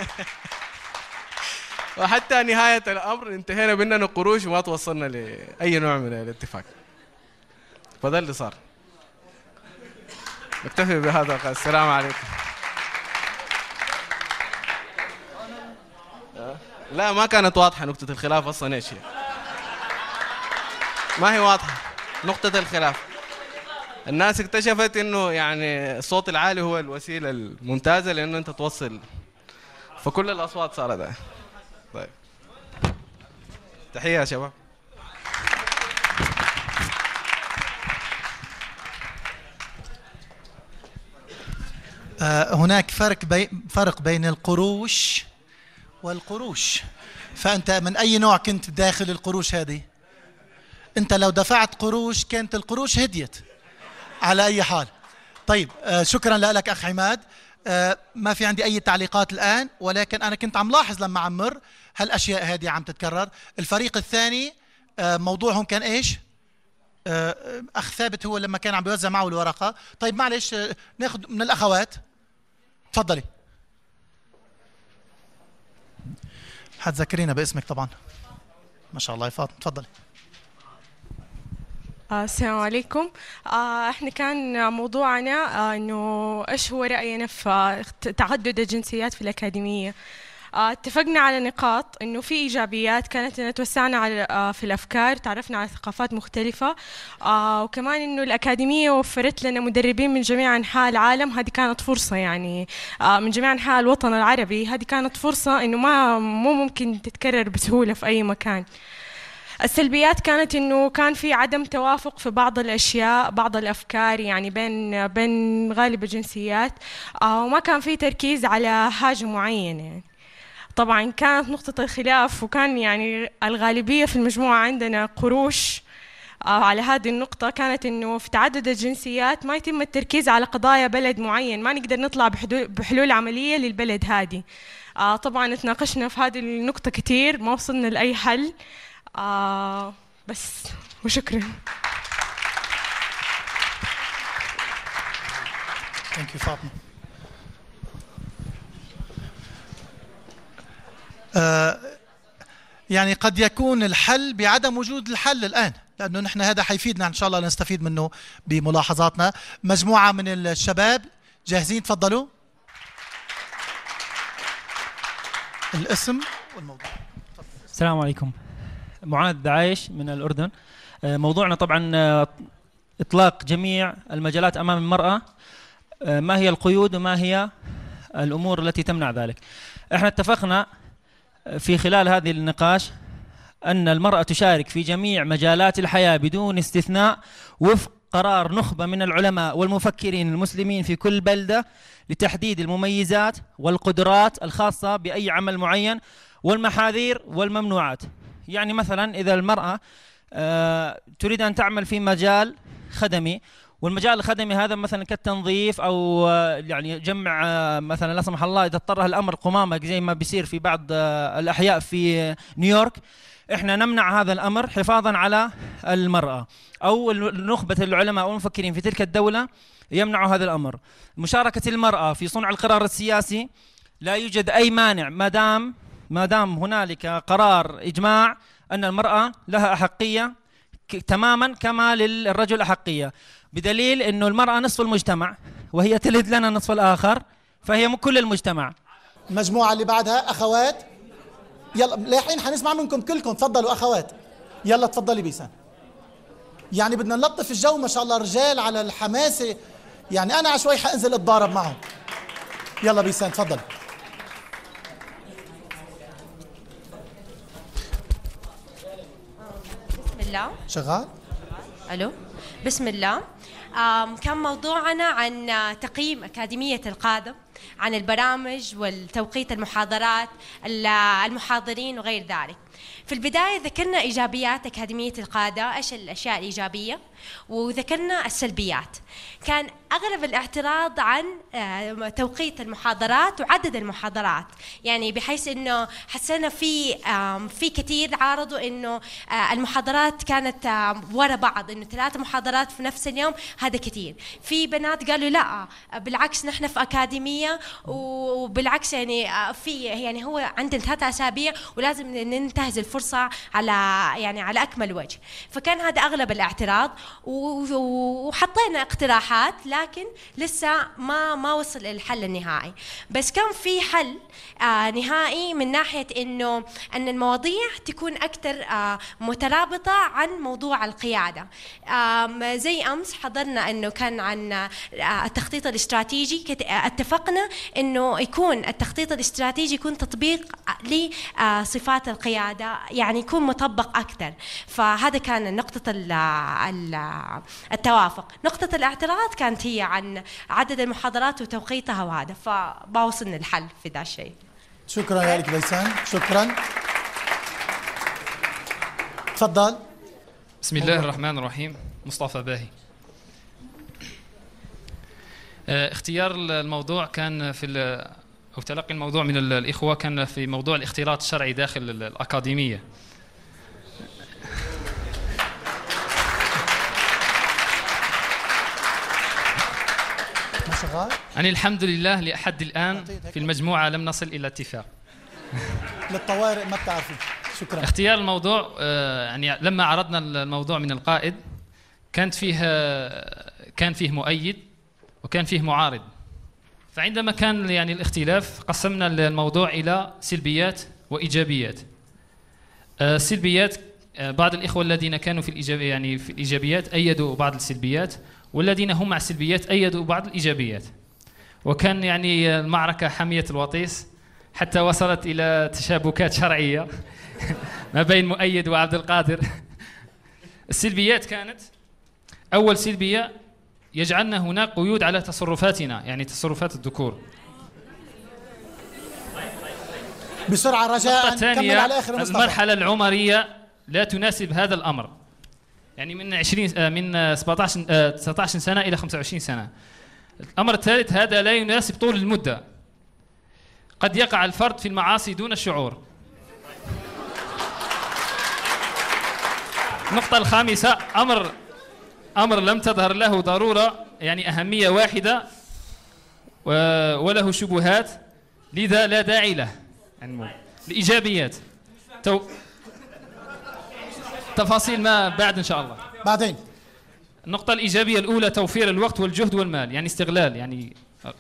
S5: وحتى نهاية الأمر انتهينا بأننا قروش وما توصلنا لأي نوع من الاتفاق. فده اللي صار. نكتفي بهذا. السلام عليكم. لا ما كانت واضحة نقطة الخلاف أصلا إيش هي. ما هي واضحة نقطة الخلاف. الناس اكتشفت انه يعني الصوت العالي هو الوسيله الممتازه لانه انت توصل، فكل الاصوات صارت ده. طيب تحيه يا شباب.
S4: آه هناك فرق بي فرق بين القروش والقروش. فانت من اي نوع كنت داخل القروش هذه؟ انت لو دفعت قروش كانت القروش هديت على أي حال. طيب آه شكرا لك أخ عماد. آه ما في عندي أي تعليقات الآن، ولكن أنا كنت عم لاحظ لما عمر هالأشياء هذه عم تتكرر. الفريق الثاني آه موضوعهم كان إيش؟ آه أخ ثابت هو لما كان عم بيوزع معه الورقة. طيب معلش آه ناخذ من الأخوات، تفضلي. حتذكرينا باسمك طبعا. ما شاء الله يا فاطمة، تفضلي.
S6: آه السلام عليكم. آه احنا كان موضوعنا آه انه ايش هو راينا في تعدد الجنسيات في الاكاديميه. آه اتفقنا على نقاط انه في ايجابيات كانت انه توسعنا على آه في الافكار، تعرفنا على ثقافات مختلفه، آه وكمان انه الاكاديميه وفرت لنا مدربين من جميع انحاء العالم. هذه كانت فرصه يعني آه من جميع انحاء الوطن العربي. هذه كانت فرصه انه ما مو ممكن تتكرر بسهوله في اي مكان. السلبيات كانت انه كان في عدم توافق في بعض الاشياء، بعض الافكار يعني بين بين غالب الجنسيات، آه وما كان في تركيز على حاجه معينه يعني. طبعا كانت نقطه الخلاف، وكان يعني الغالبيه في المجموعه عندنا قروش آه على هذه النقطه، كانت انه في تعدد الجنسيات ما يتم التركيز على قضايا بلد معين، ما نقدر نطلع بحلول عمليه للبلد هذه. آه طبعا تناقشنا في هذه النقطه كثير، ما وصلنا لاي حل. آه بس وشكرا.
S4: ثانك يو فاطمة. آه يعني قد يكون الحل بعدم وجود الحل الآن، لأنه نحن هذا حيفيدنا إن شاء الله نستفيد منه بملاحظاتنا. مجموعة من الشباب جاهزين؟ تفضلوا. الاسم والموضوع.
S7: السلام عليكم. معاذ عايش من الأردن. موضوعنا طبعا إطلاق جميع المجالات أمام المرأة، ما هي القيود وما هي الأمور التي تمنع ذلك. احنا اتفقنا في خلال هذه النقاش أن المرأة تشارك في جميع مجالات الحياة بدون استثناء، وفق قرار نخبة من العلماء والمفكرين المسلمين في كل بلدة لتحديد المميزات والقدرات الخاصة بأي عمل معين والمحاذير والممنوعات. يعني مثلا إذا المرأة آه تريد أن تعمل في مجال خدمي، والمجال الخدمي هذا مثلا كالتنظيف أو آه يعني جمع آه مثلا لا سمح الله إذا اضطر الأمر قمامة زي ما بيصير في بعض آه الأحياء في نيويورك، إحنا نمنع هذا الأمر حفاظا على المرأة. أو نخبة العلماء والمفكرين في تلك الدولة يمنعوا هذا الأمر. مشاركة المرأة في صنع القرار السياسي لا يوجد أي مانع ما دام ما دام هنالك قرار إجماع أن المرأة لها أحقية تماما كما للرجل أحقية، بدليل أنه المرأة نصف المجتمع وهي تلد لنا النصف الآخر، فهي كل المجتمع.
S4: المجموعة اللي بعدها أخوات، يلا لاحقين حنسمع منكم كلكم. تفضلوا أخوات. يلا تفضلي بيسان. يعني بدنا نلطف الجو ما شاء الله، رجال على الحماسة، يعني أنا عشوي حأنزل أتضارب معهم. يلا بيسان تفضل.
S8: بسم الله.
S4: شغال؟
S8: ألو. بسم الله. كان موضوعنا عن تقييم أكاديمية القادة، عن البرامج والتوقيت المحاضرات، المحاضرين وغير ذلك. في البداية ذكرنا إيجابيات أكاديمية القادة، إيش الأشياء الإيجابية، وذكرنا السلبيات. كان أغلب الاعتراض عن توقيت المحاضرات وعدد المحاضرات، يعني بحيث إنه حسنا في في كثير عارضوا إنه المحاضرات كانت ورا بعض، إنه ثلاث محاضرات في نفس اليوم هذا كثير. في بنات قالوا لا بالعكس نحن في أكاديمية، وبالعكس يعني في يعني هو عندنا ثلاث أسابيع ولازم ننتهز الفرصة على يعني على أكمل وجه. فكان هذا أغلب الاعتراض، وحطينا اقتراحات لكن لسه ما ما وصل الحل النهائي. بس كان في حل آه نهائي من ناحية إنه أن المواضيع تكون أكثر آه مترابطة عن موضوع القيادة. آه زي أمس حضرنا إنه كان عن آه التخطيط الاستراتيجي، اتفقنا إنه يكون التخطيط الاستراتيجي يكون تطبيق لصفات القيادة، يعني يكون مطبق أكثر. فهذا كان نقطة التوافق. نقطة الاعتراض كانت هي عن عدد المحاضرات وتوقيتها، وهذا فما وصلنا الحل في ذا الشيء.
S4: شكرا لك بيسان. شكرا. تفضل.
S9: بسم الله الرحمن الرحيم. مصطفى باهي. اختيار الموضوع كان في أو تلقي الموضوع من الإخوة كان في موضوع الاختلاط الشرعي داخل الأكاديمية. يعني الحمد لله لحد الآن في المجموعة لم نصل إلى اتفاق.
S4: للطوارئ ما بتعرفي. شكرا.
S9: اختيار الموضوع يعني لما عرضنا الموضوع من القائد كانت فيه كان فيه مؤيد وكان فيه معارض. فعندما كان يعني الاختلاف قسمنا الموضوع إلى سلبيات وإيجابيات. السلبيات بعض الإخوة الذين كانوا في الإيجابيات يعني في الإيجابيات أيدوا بعض السلبيات، والذين هم مع السلبيات أيدوا بعض الإيجابيات. وكان يعني المعركة حامية الوطيس حتى وصلت إلى تشابكات شرعية ما بين مؤيد وعبد القادر. السلبيات كانت أول سلبية يجعلنا هناك قيود على تصرفاتنا، يعني تصرفات الذكور.
S4: بسرعة رجاء كمل على آخر مصطفى.
S9: المرحلة العمرية لا تناسب هذا الأمر، يعني من عشرين من سبعة عشر تسعة عشر سنة إلى خمسة وعشرين سنة. الأمر الثالث هذا لا يناسب طول المدة، قد يقع الفرد في المعاصي دون الشعور. النقطة الخامسة أمر أمر لم تظهر له ضرورة يعني أهمية واحدة وله شبهات، لذا لا داعي له. يعني الإيجابيات تو... تفاصيل ما بعد إن شاء الله
S4: بعدين.
S9: النقطة الإيجابية الأولى توفير الوقت والجهد والمال، يعني استغلال يعني.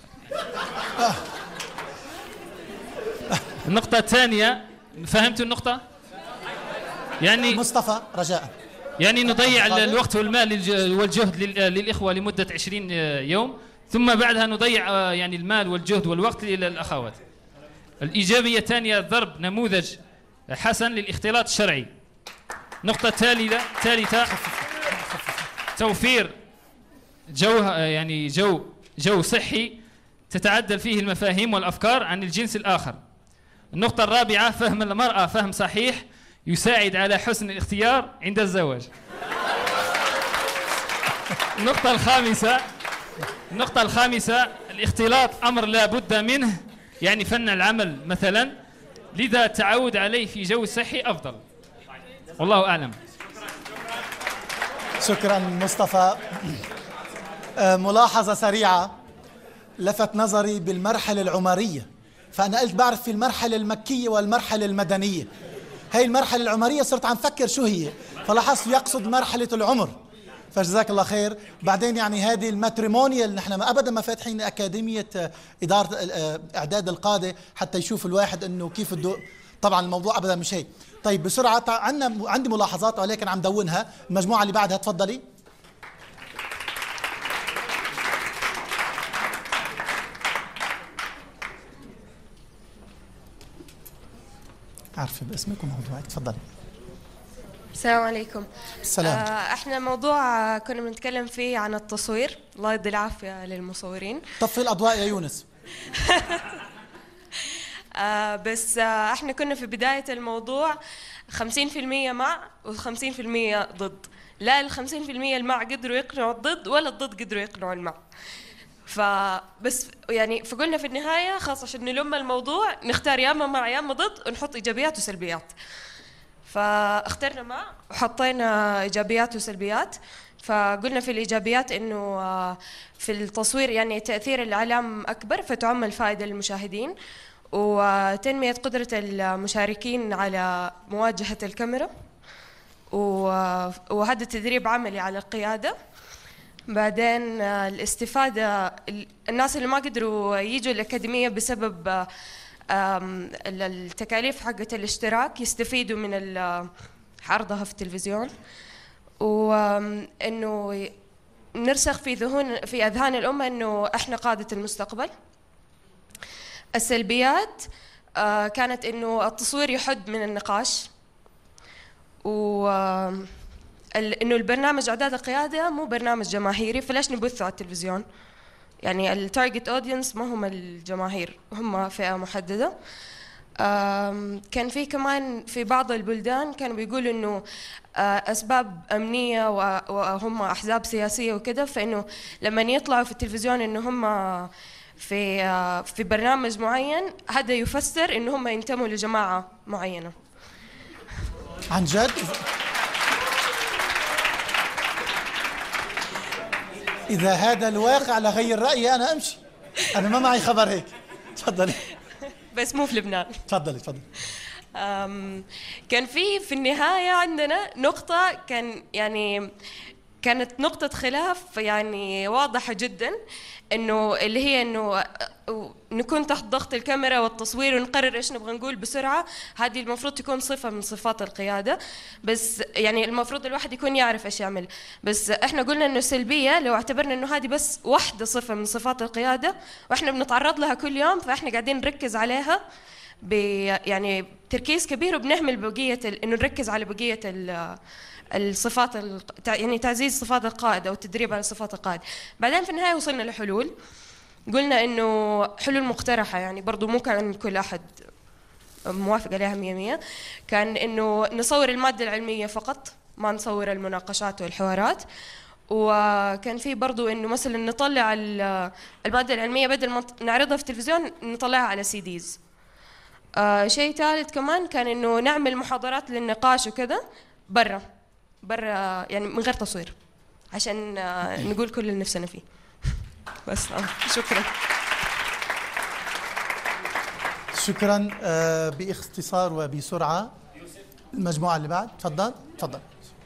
S9: النقطة الثانية فهمت النقطة؟ يعني
S4: مصطفى رجاء
S9: يعني نضيع الوقت والمال والجهد للإخوة لمدة عشرين يوم، ثم بعدها نضيع يعني المال والجهد والوقت للأخوات. الإيجابية الثانية ضرب نموذج حسن للاختلاط الشرعي. نقطة ثالثة توفير جو يعني جو جو صحي تتعدل فيه المفاهيم والأفكار عن الجنس الآخر. النقطة الرابعة فهم المرأة فهم صحيح يساعد على حسن الاختيار عند الزواج. النقطة الخامسة النقطة الخامسة الاختلاط أمر لا بد منه، يعني فن العمل مثلا، لذا التعود عليه في جو صحي أفضل. والله أعلم.
S4: شكرا مصطفى. ملاحظة سريعة لفت نظري بالمرحلة العمرية، فأنا قلت بعرف في المرحلة المكية والمرحلة المدنية. هاي المرحلة العمرية صرت عم فكر شو هي، فلاحظت يقصد مرحلة العمر، فجزاك الله خير. بعدين يعني هذه الماتريمونيال نحن ما أبدا ما فاتحين أكاديمية إدارة إعداد القادة حتى يشوف الواحد إنه كيف الدو... طبعا الموضوع أبدا مش هيك. طيب بسرعة عندنا عندي ملاحظات ولكن عم دونها. المجموعة اللي بعدها تفضلي. عارفة باسمك وموضوعك، تفضلي.
S10: السلام عليكم.
S4: السلام.
S10: آه احنا موضوع كنا بنتكلم فيه عن التصوير، الله يدي العافية للمصورين.
S4: طفي الأضواء يا يونس.
S10: آه بس آه احنا كنا في بداية الموضوع خمسين في المية مع وخمسين في المية ضد. لا الخمسين في المية المع قدروا يقنعوا الضد ولا الضد قدروا يقنعوا المع. فبس يعني فقلنا في النهاية خاصة عشان نلم الموضوع نختار يا اما مع يا اما ضد ونحط إيجابيات وسلبيات. فاخترنا مع وحطينا إيجابيات وسلبيات. فقلنا في الإيجابيات إنه في التصوير يعني تأثير الإعلام أكبر فتعمل فائدة للمشاهدين، وتنمية قدرة المشاركين على مواجهة الكاميرا، وهذا تدريب عملي على القيادة. بعدين الاستفادة، الناس اللي ما قدروا يجوا الأكاديمية بسبب التكاليف حقة الاشتراك يستفيدوا من عرضها في التلفزيون، وإنه نرسخ في ذهن في أذهان الأمة إنه إحنا قادة المستقبل. السلبيات كانت إنه التصوير يحد من النقاش، وإنه البرنامج إعداد القيادة مو برنامج جماهيري، فليش نبثه على التلفزيون؟ يعني التارجت اودينس ما هم الجماهير، هم فئة محددة. كان في كمان في بعض البلدان كانوا بيقولوا إنه أسباب أمنية وهم أحزاب سياسية وكده، فإنه لما يطلعوا في التلفزيون إنه هم في في برنامج معين هذا يفسر إنه هم ينتموا لجماعة معينة.
S4: عن جد؟ إذا هذا الواقع لغير رأيي أنا أمشي، أنا ما معي خبر هيك. تفضلي.
S10: بس مو في لبنان.
S4: تفضلي تفضلي.
S10: كان في في النهاية عندنا نقطة كان يعني كانت نقطة خلاف يعني واضحة جدا، إنه اللي هي إنه نكون تحت ضغط الكاميرا والتصوير ونقرر إيش نبغى نقول بسرعة. هذه المفروض تكون صفة من صفات القيادة، بس يعني المفروض الواحد يكون يعرف إيش يعمل. بس إحنا قلنا إنه سلبية لو اعتبرنا إنه هذه بس واحدة صفة من صفات القيادة وإحنا بنتعرض لها كل يوم، فإحنا قاعدين نركز عليها ب يعني تركيز كبير، وبنهمل بقية إنه نركز على بقية الصفات يعني تعزيز صفات القائد أو التدريب على صفات القائد. بعدين في النهاية وصلنا لحلول، قلنا إنه حلول مقترحة يعني برضو مو كان كل أحد موافق عليها مية مية. كان إنه نصور المادة العلمية فقط، ما نصور المناقشات والحوارات. وكان في برضو إنه مثلا نطلع المادة العلمية بدل ما نعرضها في التلفزيون نطلعها على سي ديز. آه شيء ثالث كمان كان إنه نعمل محاضرات للنقاش وكذا برا برا يعني من غير تصوير، عشان آه نقول كل اللي نفسنا فيه. بس آه شكرا.
S4: شكرا. آه باختصار وبسرعة المجموعة اللي بعد. تفضل تفضل.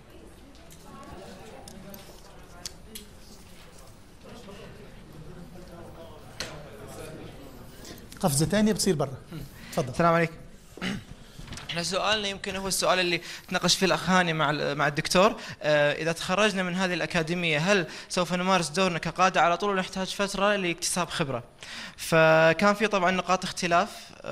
S4: قفزة ثانية بتصير برا. تفضل.
S11: السلام عليكم. احنا سؤالنا يمكن هو السؤال اللي تناقش فيه الاخ هاني مع مع الدكتور. اه اذا تخرجنا من هذه الاكاديميه هل سوف نمارس دورنا كقاده على طول ونحتاج فتره لاكتساب خبره؟ فكان في طبعا نقاط اختلاف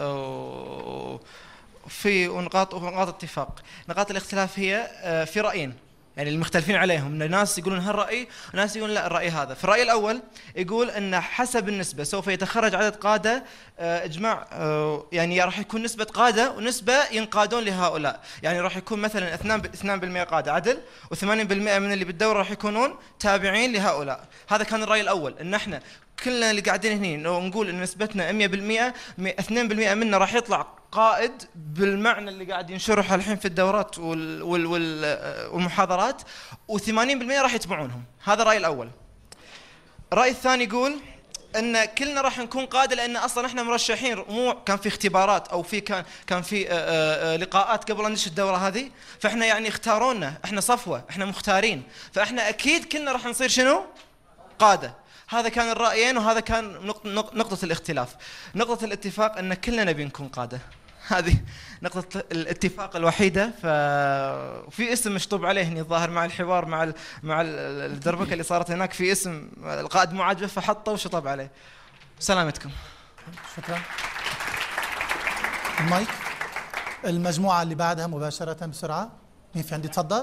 S11: وفي ونقاط ونقاط اتفاق. نقاط الاختلاف هي اه في رايين يعني المختلفين عليهم، ناس يقولون هالرأي وناس يقولون لا الرأي هذا. في الرأي الأول يقول أن حسب النسبة سوف يتخرج عدد قادة إجماع، يعني راح يكون نسبة قادة ونسبة ينقادون لهؤلاء، يعني راح يكون مثلا اثنين بالمئة قادة عدل وثمانين بالمئة من اللي بالدورة راح يكونون تابعين لهؤلاء. هذا كان الرأي الأول، أن احنا كلنا اللي قاعدين هنا لو نقول ان نسبتنا مئة بالمئة اثنين بالمئة منا راح يطلع قائد بالمعنى اللي قاعد ينشرح الحين في الدورات وال وال وال والمحاضرات، وثمانين بالمئة راح يتبعونهم. هذا الرأي الأول. الرأي الثاني يقول ان كلنا راح نكون قادة لان اصلا احنا مرشحين، مو كان في اختبارات او في كان كان في لقاءات قبل ان ننشئ الدورة هذه، فاحنا يعني اختارونا، احنا صفوة، احنا مختارين، فاحنا اكيد كلنا راح نصير شنو؟ قادة. هذا كان الرأيين وهذا كان نقطة الاختلاف. نقطة الاتفاق أن كلنا نبي نكون قادة، هذه نقطة الاتفاق الوحيدة. ففي اسم مشطوب عليه هنا الظاهر مع الحوار مع ال مع الدربكة اللي صارت هناك، في اسم القائد مو عاجبه فحطه وشطب عليه. سلامتكم.
S4: شكرا. المايك المجموعة اللي بعدها مباشرة بسرعة. مين في عندي؟ تفضل.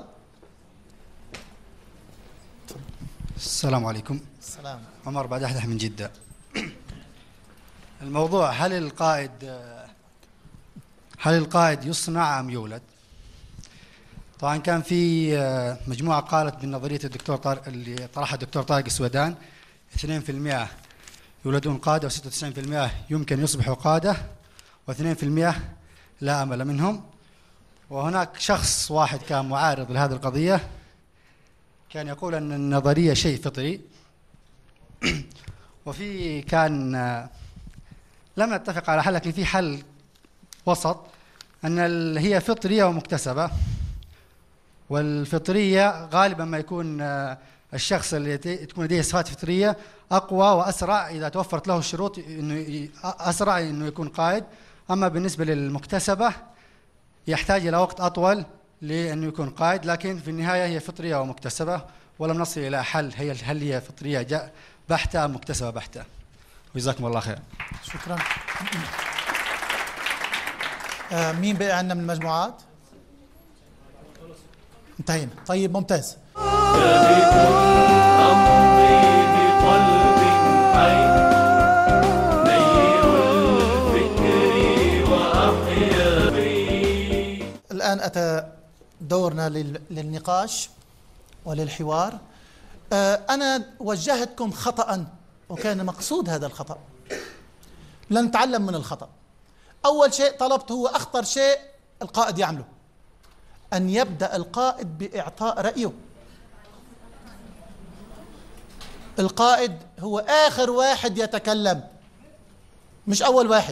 S12: السلام عليكم.
S4: السلام.
S12: عمر بعد أحدح من جدة. الموضوع هل القائد هل القائد يصنع أم يولد؟ طبعا كان في مجموعة قالت بنظرية الدكتور طارق اللي طرحها الدكتور طارق السويدان اثنين بالمئة يولدون قادة وستة وتسعين بالمئة يمكن يصبحوا قادة واثنين بالمئة لا أمل منهم. وهناك شخص واحد كان معارض لهذه القضية كان يقول أن النظرية شيء فطري، وفي كان لم نتفق على حل لكن في حل وسط أن هي فطرية ومكتسبة. والفطرية غالبا ما يكون الشخص اللي تكون لديه صفات فطرية أقوى وأسرع إذا توفرت له الشروط إنه أسرع إنه يكون قائد. أما بالنسبة للمكتسبة يحتاج إلى وقت أطول لأنه يكون قائد، لكن في النهاية هي فطرية ومكتسبة ولم نصل إلى حل هي هل هي فطرية جاء بحتة أم مكتسبة بحتة. وجزاكم الله خير.
S4: شكرا. آه مين بقى عندنا من المجموعات؟ انتهينا. طيب ممتاز.
S3: نير الفكر وأحيا
S4: الآن أتى دورنا للنقاش وللحوار. أنا وجهتكم خطأ وكان مقصود هذا الخطأ. لنتعلم من الخطأ. أول شيء طلبت هو أخطر شيء القائد يعمله، أن يبدأ القائد بإعطاء رأيه. القائد هو آخر واحد يتكلم مش أول واحد.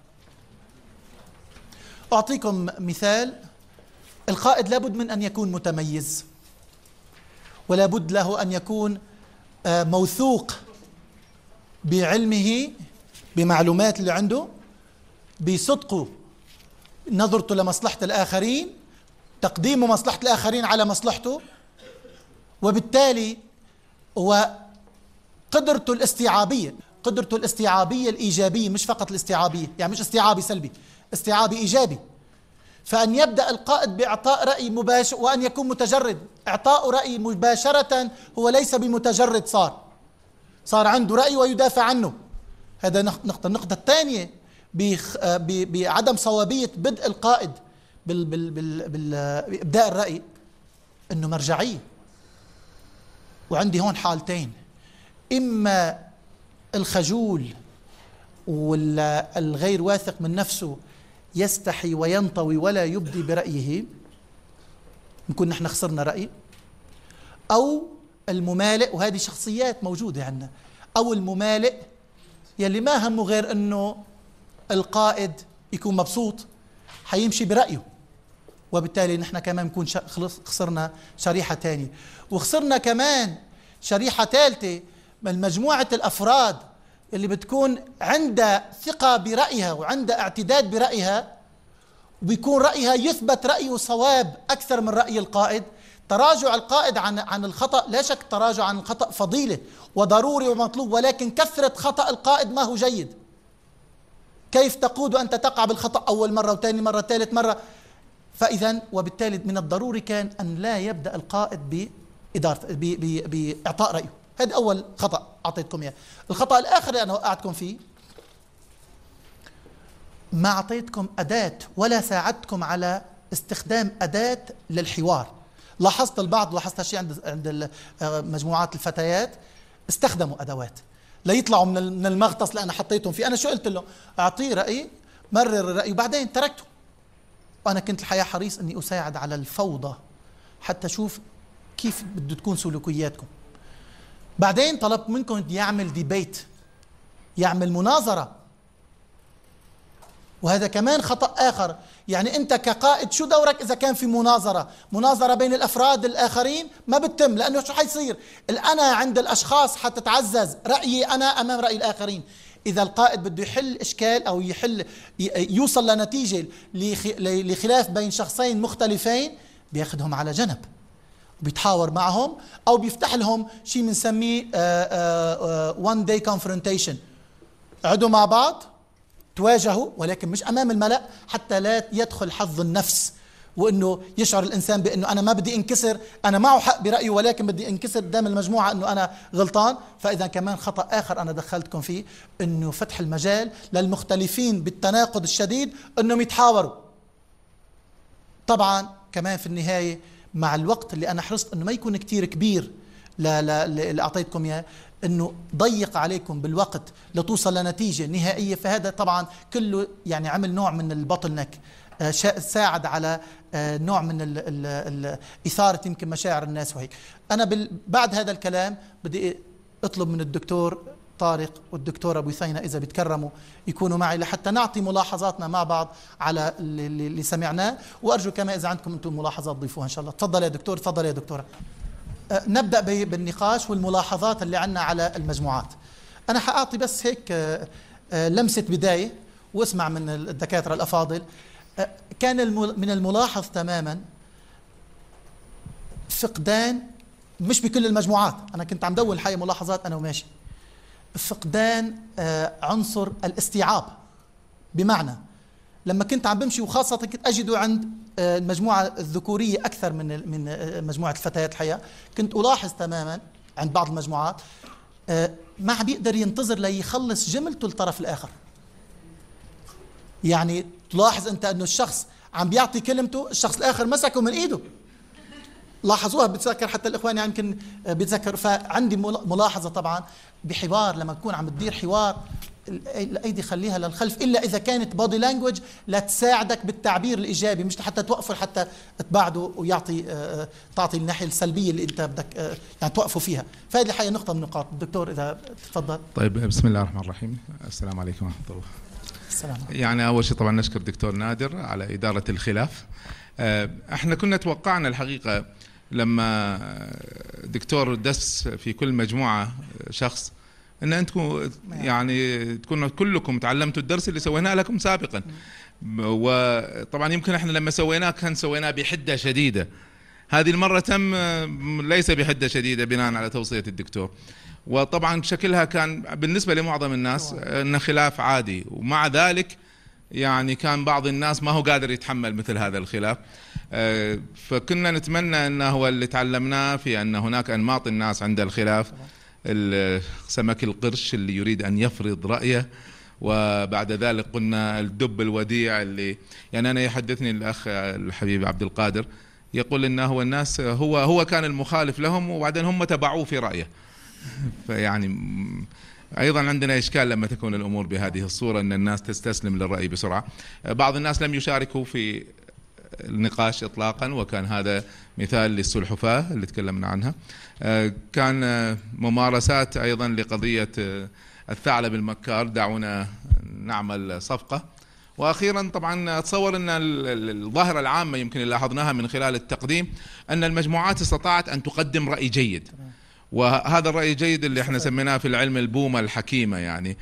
S4: أعطيكم مثال. القائد لابد من أن يكون متميز، ولا بد له أن يكون موثوق بعلمه، بمعلومات اللي عنده، بصدقه، نظرته لمصلحة الآخرين، تقديم مصلحة الآخرين على مصلحته، وبالتالي وقدرته الاستيعابية، قدرته الاستيعابية الإيجابية، مش فقط الاستيعابية، يعني مش استيعابي سلبي، استيعابي إيجابي. فأن يبدأ القائد بإعطاء رأي مباشر وأن يكون متجرد. إعطاء رأي مباشرة هو ليس بمتجرد، صار صار عنده رأي ويدافع عنه. هذا نقطة. النقطة الثانية بعدم صوابية بدء القائد بإبداء الرأي أنه مرجعية. وعندي هون حالتين: إما الخجول والغير واثق من نفسه يستحي وينطوي ولا يبدي برأيه، نكون نحن خسرنا رأي، أو الممالئ، وهذه شخصيات موجودة عندنا، أو الممالئ يلي ما همه غير أنه القائد يكون مبسوط، حيمشي برأيه، وبالتالي نحن كمان نكون خسرنا شريحة تانية. وخسرنا كمان شريحة ثالثة من مجموعة الأفراد اللي بتكون عندها ثقة برأيها وعندها اعتداد برأيها، وبيكون رأيها يثبت رأيه صواب أكثر من رأي القائد. تراجع القائد عن عن الخطأ، لا شك تراجع عن الخطأ فضيلة وضروري ومطلوب، ولكن كثرة خطأ القائد ما هو جيد. كيف تقود وأنت تقع بالخطأ أول مرة وثاني مرة ثالث مرة؟ فإذا وبالتالي من الضروري كان أن لا يبدأ القائد بإدارة بإعطاء رأيه. هذا أول خطأ أعطيتكم إياه. الخطأ الآخر اللي أنا وقعتكم فيه، ما أعطيتكم أداة ولا ساعدتكم على استخدام أداة للحوار. لاحظت البعض، لاحظت هالشيء عند عند مجموعات الفتيات، استخدموا أدوات ليطلعوا من المغطس اللي أنا حطيتهم فيه. أنا شو قلت له؟ أعطيه رأي، مرر الرأي، وبعدين تركته. وأنا كنت الحقيقة حريص أني أساعد على الفوضى حتى أشوف كيف بده تكون سلوكياتكم. بعدين طلبت منكم يعمل ديبيت، يعمل مناظرة، وهذا كمان خطأ آخر. يعني أنت كقائد شو دورك إذا كان في مناظرة مناظرة بين الأفراد الآخرين؟ ما بتتم، لأنه شو حيصير؟ الأنا عند الأشخاص حتتعزز، رأيي أنا أمام رأي الآخرين. إذا القائد بده يحل إشكال أو يحل يوصل لنتيجة لخلاف بين شخصين مختلفين، بياخدهم على جنب بيتحاور معهم، أو بيفتح لهم شيء بنسميه one day confrontation. قعدوا مع بعض، تواجهوا، ولكن مش أمام الملأ، حتى لا يدخل حظ النفس، وإنه يشعر الإنسان بأنه أنا ما بدي انكسر، أنا معه حق برأيه ولكن بدي انكسر قدام المجموعة أنه أنا غلطان. فإذا كمان خطأ آخر أنا دخلتكم فيه، أنه فتح المجال للمختلفين بالتناقض الشديد أنهم يتحاوروا. طبعا كمان في النهاية مع الوقت اللي أنا حرصت أنه ما يكون كتير كبير اللي أعطيتكم إياه، أنه ضيق عليكم بالوقت لتوصل لنتيجة نهائية. فهذا طبعا كله يعني عمل نوع من البطل نك، ساعد على نوع من ال ال ال إثارة يمكن مشاعر الناس وهيك. أنا بعد هذا الكلام بدي أطلب من الدكتور طارق والدكتور أبو ثينة إذا بيتكرموا يكونوا معي لحتى نعطي ملاحظاتنا مع بعض على اللي سمعناه، وأرجو كما إذا عندكم أنتم ملاحظات ضيفوها إن شاء الله. تفضل يا دكتور. تفضل يا دكتورة. نبدأ بالنقاش والملاحظات اللي عنا على المجموعات. أنا حأعطي بس هيك لمسة بداية واسمع من الدكاترة الأفاضل. كان من الملاحظ تماما فقدان، مش بكل المجموعات، أنا كنت عم دون الحقيقة ملاحظات أنا وماشي، فقدان عنصر الاستيعاب. بمعنى لما كنت عم بمشي، وخاصة كنت أجده عند المجموعة الذكورية أكثر من من مجموعة الفتيات، الحقيقة كنت ألاحظ تماما عند بعض المجموعات ما بيقدر ينتظر ليخلص جملته الطرف الآخر. يعني تلاحظ أنت أنه الشخص عم بيعطي كلمته، الشخص الآخر مسكه من إيده. لاحظوها، بتذكر حتى الإخوان يمكن بيتذكروا. فعندي ملاحظة طبعا بحوار، لما تكون عم تدير حوار الأيدي خليها للخلف، إلا إذا كانت بودي لانجوج لتساعدك بالتعبير الإيجابي، مش حتى توقفوا حتى تبعده ويعطي تعطي الناحية السلبية اللي أنت بدك يعني توقفوا فيها. فهذه الحقيقة نقطة من النقاط. الدكتور إذا تفضل.
S2: طيب، بسم الله الرحمن الرحيم. السلام عليكم ورحمة الله.
S4: السلام.
S2: يعني أول شيء طبعا نشكر الدكتور نادر على إدارة الخلاف. احنا كنا توقعنا الحقيقة لما دكتور دس في كل مجموعة شخص ان انتم يعني تكونوا كلكم تعلمتوا الدرس اللي سويناه لكم سابقا. وطبعا يمكن احنا لما سويناه كان سويناه بحدة شديدة، هذه المرة تم ليس بحدة شديدة بناء على توصية الدكتور. وطبعا شكلها كان بالنسبة لمعظم الناس انه خلاف عادي، ومع ذلك يعني كان بعض الناس ما هو قادر يتحمل مثل هذا الخلاف. فكنا نتمنى أنه هو اللي تعلمناه في أن هناك أنماط الناس عند الخلاف، سمك القرش اللي يريد أن يفرض رأيه، وبعد ذلك قلنا الدب الوديع اللي يعني أنا يحدثني الأخ الحبيب عبد القادر يقول أنه هو الناس هو هو كان المخالف لهم وبعدين هم تبعوه في رأيه. فيعني أيضا عندنا إشكال لما تكون الأمور بهذه الصورة أن الناس تستسلم للرأي بسرعة. بعض الناس لم يشاركوا في النقاش إطلاقا، وكان هذا مثال للسلحفاة اللي تكلمنا عنها. كان ممارسات أيضا لقضية الثعلب المكار، دعونا نعمل صفقة. وأخيرا طبعا أتصور أن الظاهرة العامة يمكن اللي لاحظناها من خلال التقديم أن المجموعات استطاعت أن تقدم رأي جيد، وهذا الرأي الجيد اللي احنا سميناه في العلم البومة الحكيمة. يعني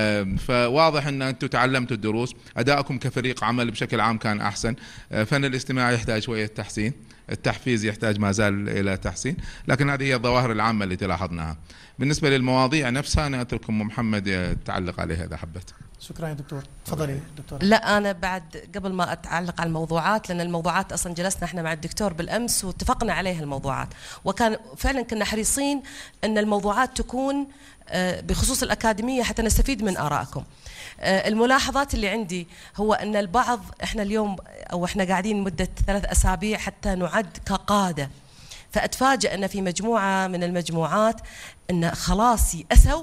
S2: فواضح ان انتم تعلمتوا الدروس، ادائكم كفريق عمل بشكل عام كان احسن. فن الاستماع يحتاج شوية تحسين، التحفيز يحتاج ما زال الى تحسين، لكن هذه هي الظواهر العامة اللي تلاحظناها. بالنسبة للمواضيع نفسها انا اترك ام محمد يتعلق عليها اذا حبت.
S4: شكرا يا دكتور. تفضلي دكتور.
S1: لا انا بعد قبل ما اتعلق على الموضوعات، لان الموضوعات اصلا جلسنا احنا مع الدكتور بالامس واتفقنا عليها الموضوعات، وكان فعلا كنا حريصين ان الموضوعات تكون بخصوص الاكاديميه حتى نستفيد من ارائكم. الملاحظات اللي عندي هو ان البعض احنا اليوم او احنا قاعدين مده ثلاث اسابيع حتى نعد كقاده، فاتفاجئ ان في مجموعه من المجموعات ان خلاص يأسوا،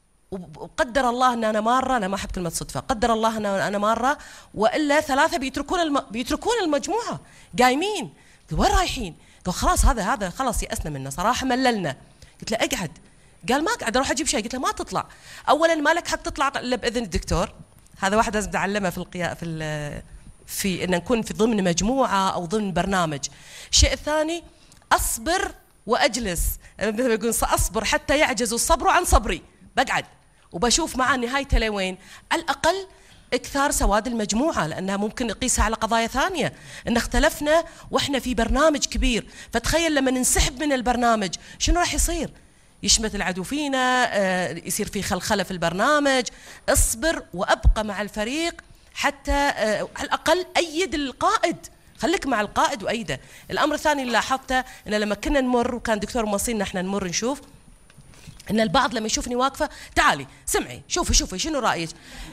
S1: وقدر الله ان انا ماره، انا ما احب كلمه صدفه، قدر الله ان انا ماره، والا ثلاثه بيتركون الم... بيتركون المجموعه قايمين. قلت وين رايحين؟ قال خلاص هذا هذا خلاص يأسنا منه صراحه، مللنا. قلت له اقعد. قال ما اقعد، اروح اجيب شيء. قلت له ما تطلع، اولا ما لك حق تطلع الا باذن الدكتور، هذا واحد لازم نتعلمه في القيا في ال... في ان نكون في ضمن مجموعه او ضمن برنامج. الشيء الثاني اصبر واجلس، مثل ما يقولون اصبر حتى يعجز الصبر عن صبري، بقعد وبشوف معاه نهايته لوين. على الأقل إكثار سواد المجموعة، لأنها ممكن نقيسها على قضايا ثانية، إن اختلفنا وإحنا في برنامج كبير. فتخيل لما ننسحب من البرنامج شنو راح يصير؟ يشمت العدو فينا، يصير في خلخلة في البرنامج. اصبر وأبقى مع الفريق حتى على الأقل أيد القائد، خليك مع القائد وأيده. الأمر الثاني اللي لاحظته إن لما كنا نمر، وكان دكتور موصينا إحنا نمر نشوف، ان البعض لما يشوفني واقفه تعالي سمعي شوفي شوفي شنو رايك.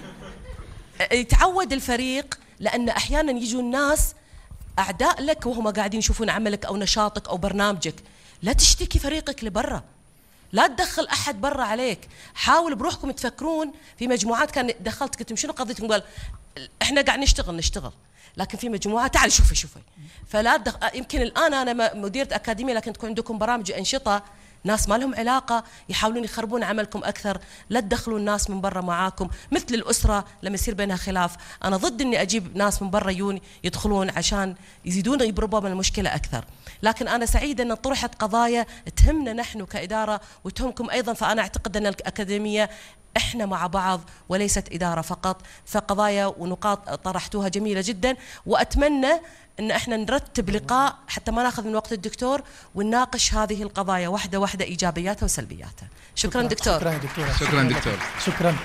S1: يتعود الفريق، لان احيانا يجوا الناس اعداء لك وهم قاعدين يشوفون عملك او نشاطك او برنامجك. لا تشتكي فريقك لبرا، لا تدخل احد برا عليك. حاول بروحكم تفكرون. في مجموعات كان دخلت قلت شنو قضيتكم؟ قال احنا قاعد نشتغل نشتغل لكن في مجموعات تعالي شوفي شوفي. فلا دخ... يمكن الان انا مديره اكاديميه، لكن تكون عندكم برامج وانشطه، ناس ما لهم علاقة يحاولون يخربون عملكم أكثر. لا تدخلوا الناس من برا معاكم، مثل الأسرة لما يصير بينها خلاف. أنا ضد أني أجيب ناس من برا يون يدخلون عشان يزيدون يبربوا من المشكلة أكثر. لكن أنا سعيدة أن طرحت قضايا تهمنا نحن كإدارة وتهمكم أيضا. فأنا أعتقد أن الأكاديمية إحنا مع بعض وليست إدارة فقط. فقضايا ونقاط طرحتوها جميلة جدا، وأتمنى ان احنا نرتب لقاء حتى ما ناخذ من وقت الدكتور ونناقش هذه القضايا واحده واحده، ايجابياتها وسلبياتها. شكرا, شكرا دكتور.
S4: شكرا دكتور.
S2: شكرا دكتور.
S4: شكرا.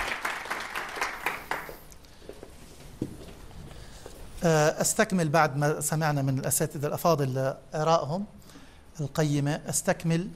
S4: استكمل بعد ما سمعنا من الاساتذه الافاضل ارائهم القيمه، استكمل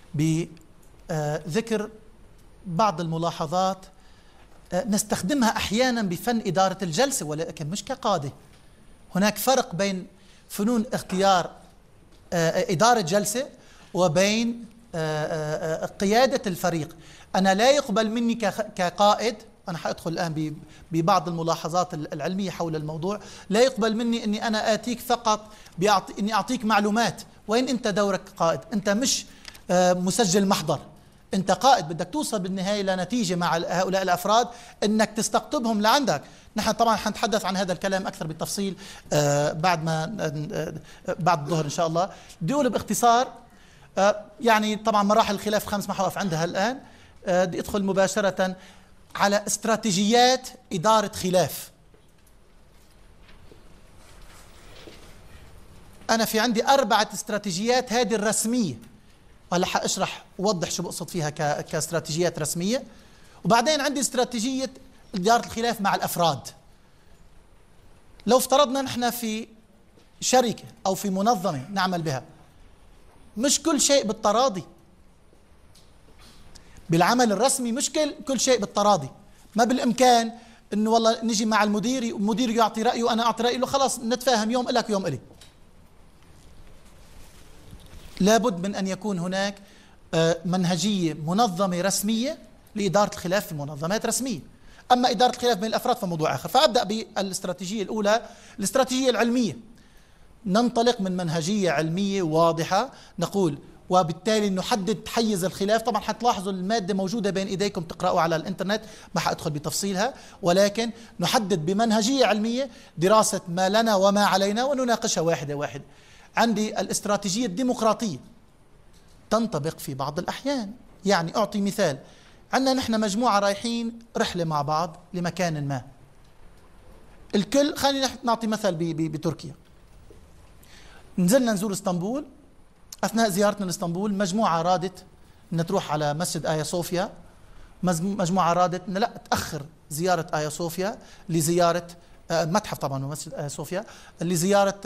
S4: بذكر بعض الملاحظات نستخدمها احيانا بفن اداره الجلسه، ولكن مش كقاده. هناك فرق بين فنون اختيار إدارة جلسة وبين قيادة الفريق. أنا لا يقبل مني كقائد، أنا حأدخل الآن ببعض الملاحظات العلمية حول الموضوع، لا يقبل مني أني أنا آتيك فقط بأعطي أني أعطيك معلومات. وين أنت دورك قائد؟ أنت مش مسجل محضر، أنت قائد، بدك توصل بالنهاية لنتيجة مع هؤلاء الأفراد أنك تستقطبهم لعندك. نحن طبعا حنتحدث عن هذا الكلام أكثر بالتفصيل بعد ما بعد الظهر إن شاء الله. بدي أقول باختصار، يعني طبعا مراحل الخلاف خمس ما حوقف عندها الآن. بدي أدخل مباشرة على استراتيجيات إدارة خلاف. أنا في عندي أربعة استراتيجيات هذه الرسمية، وهلا حأشرح ووضح شو بقصد فيها كاستراتيجيات رسمية. وبعدين عندي استراتيجية إدارة الخلاف مع الأفراد. لو افترضنا نحن في شركة أو في منظمة نعمل بها، مش كل شيء بالتراضي. بالعمل الرسمي مش كل كل شيء بالتراضي. ما بالإمكان إنه والله نجي مع المدير والمدير يعطي رأيه وأنا أعطي رأيي له، خلاص نتفاهم، يوم إلك يوم إلي. لابد من أن يكون هناك منهجية منظمة رسمية لإدارة الخلاف في منظمات رسمية. أما إدارة الخلاف بين الأفراد فموضوع آخر. فأبدأ بالاستراتيجية الأولى، الاستراتيجية العلمية. ننطلق من منهجية علمية واضحة، نقول وبالتالي نحدد حيز الخلاف. طبعا حتلاحظوا المادة موجودة بين إيديكم تقرأوا على الإنترنت، ما حأدخل بتفصيلها، ولكن نحدد بمنهجية علمية دراسة ما لنا وما علينا ونناقشها واحدة واحدة. عندي الاستراتيجية الديمقراطية، تنطبق في بعض الأحيان. يعني أعطي مثال، عندنا نحن مجموعة رايحين رحلة مع بعض لمكان ما، الكل خلينا نعطي مثل بتركيا. نزلنا نزور اسطنبول، أثناء زيارتنا لاسطنبول مجموعة رادت أن تروح على مسجد آيا صوفيا، مجموعة رادت أن لا تأخر زيارة آيا صوفيا لزيارة متحف طبعا ومسجد آيا صوفيا لزيارة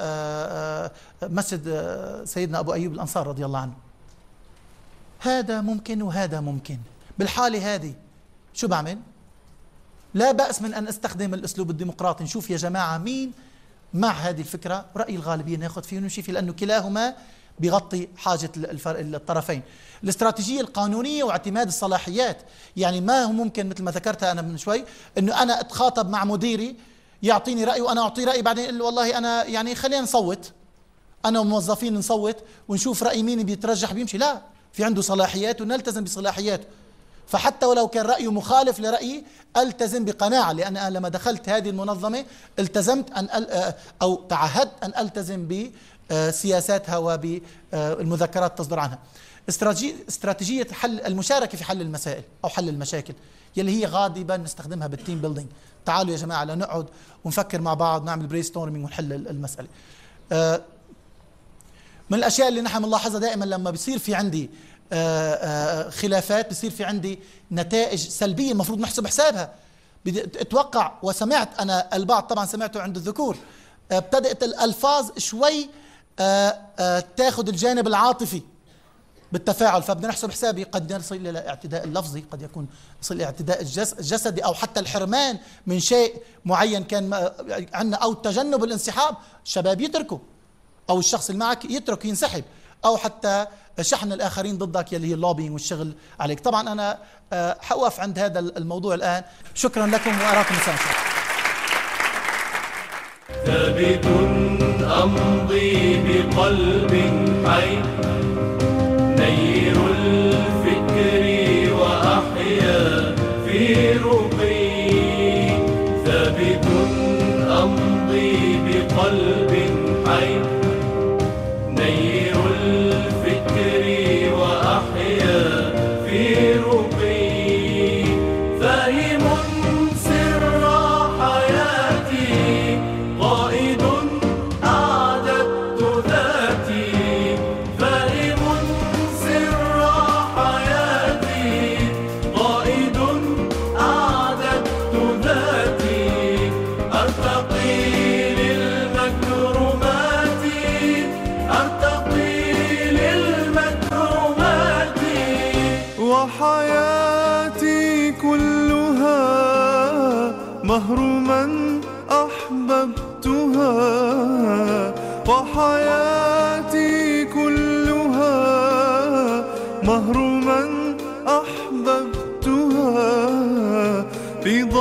S4: مسجد سيدنا أبو أيوب الأنصار رضي الله عنه. هذا ممكن وهذا ممكن. بالحالة هذه شو بعمل؟ لا بأس من أن أستخدم الأسلوب الديمقراطي، نشوف يا جماعة مين مع هذه الفكرة، رأي الغالبية ناخذ فيه ونمشي فيه، لأنه كلاهما بيغطي حاجة الطرفين. الاستراتيجية القانونية واعتماد الصلاحيات، يعني ما هو ممكن مثل ما ذكرتها أنا من شوي أنه أنا أتخاطب مع مديري يعطيني رأي وأنا أعطي رأي، بعدين يقول والله أنا يعني خلينا نصوت، أنا وموظفين نصوت ونشوف رأي مين بيترجح بيمشي. لا، في عنده صلاحيات ونلتزم بصلاحياته. فحتى ولو كان رأيه مخالف لرأيي ألتزم بقناعة، لأن أنا لما دخلت هذه المنظمة التزمت أن أو تعهدت أن ألتزم بسياساتها وبالمذكرات تصدر عنها. استراتيجية حل المشاركة في حل المسائل أو حل المشاكل، يلي هي غالبا نستخدمها بالتيم بيلدينج. تعالوا يا جماعة لنقعد ونفكر مع بعض، نعمل برين ستورمينج ونحل المسألة. من الأشياء اللي نحن بنلاحظها دائما لما بيصير في عندي خلافات، بيصير في عندي نتائج سلبية المفروض نحسب حسابها. اتوقع وسمعت أنا البعض، طبعا سمعته عند الذكور، ابتدأت الألفاظ شوي تاخذ الجانب العاطفي بالتفاعل، فبدنا نحسب حسابي قد يصل إلى اعتداء اللفظي، قد يكون يصل إلى اعتداء الجسدي، أو حتى الحرمان من شيء معين كان عندنا، أو تجنب الانسحاب، الشباب يتركوا أو الشخص اللي معك يترك ينسحب، أو حتى شحن الآخرين ضدك يلي هي اللوبينج والشغل عليك. طبعا أنا حوقف عند هذا الموضوع الآن. شكرا لكم وأراكم مساء الخير.
S3: ثابت أمضي بقلب حي، نير الفكر وأحيا في رقي. ثابت أمضي بقلب حي، نير الفكر وأحيا في رقي. فاهم سر حياتي، قائد أعددت ذاتي. فاهم سر حياتي، قائد أعددت ذاتي. أرتقي للمكرمات، أرتقي للمكرمات.
S13: وحياتي كلها مهر من أحببتها.
S3: وحياتي كلها مهر من أحببتها في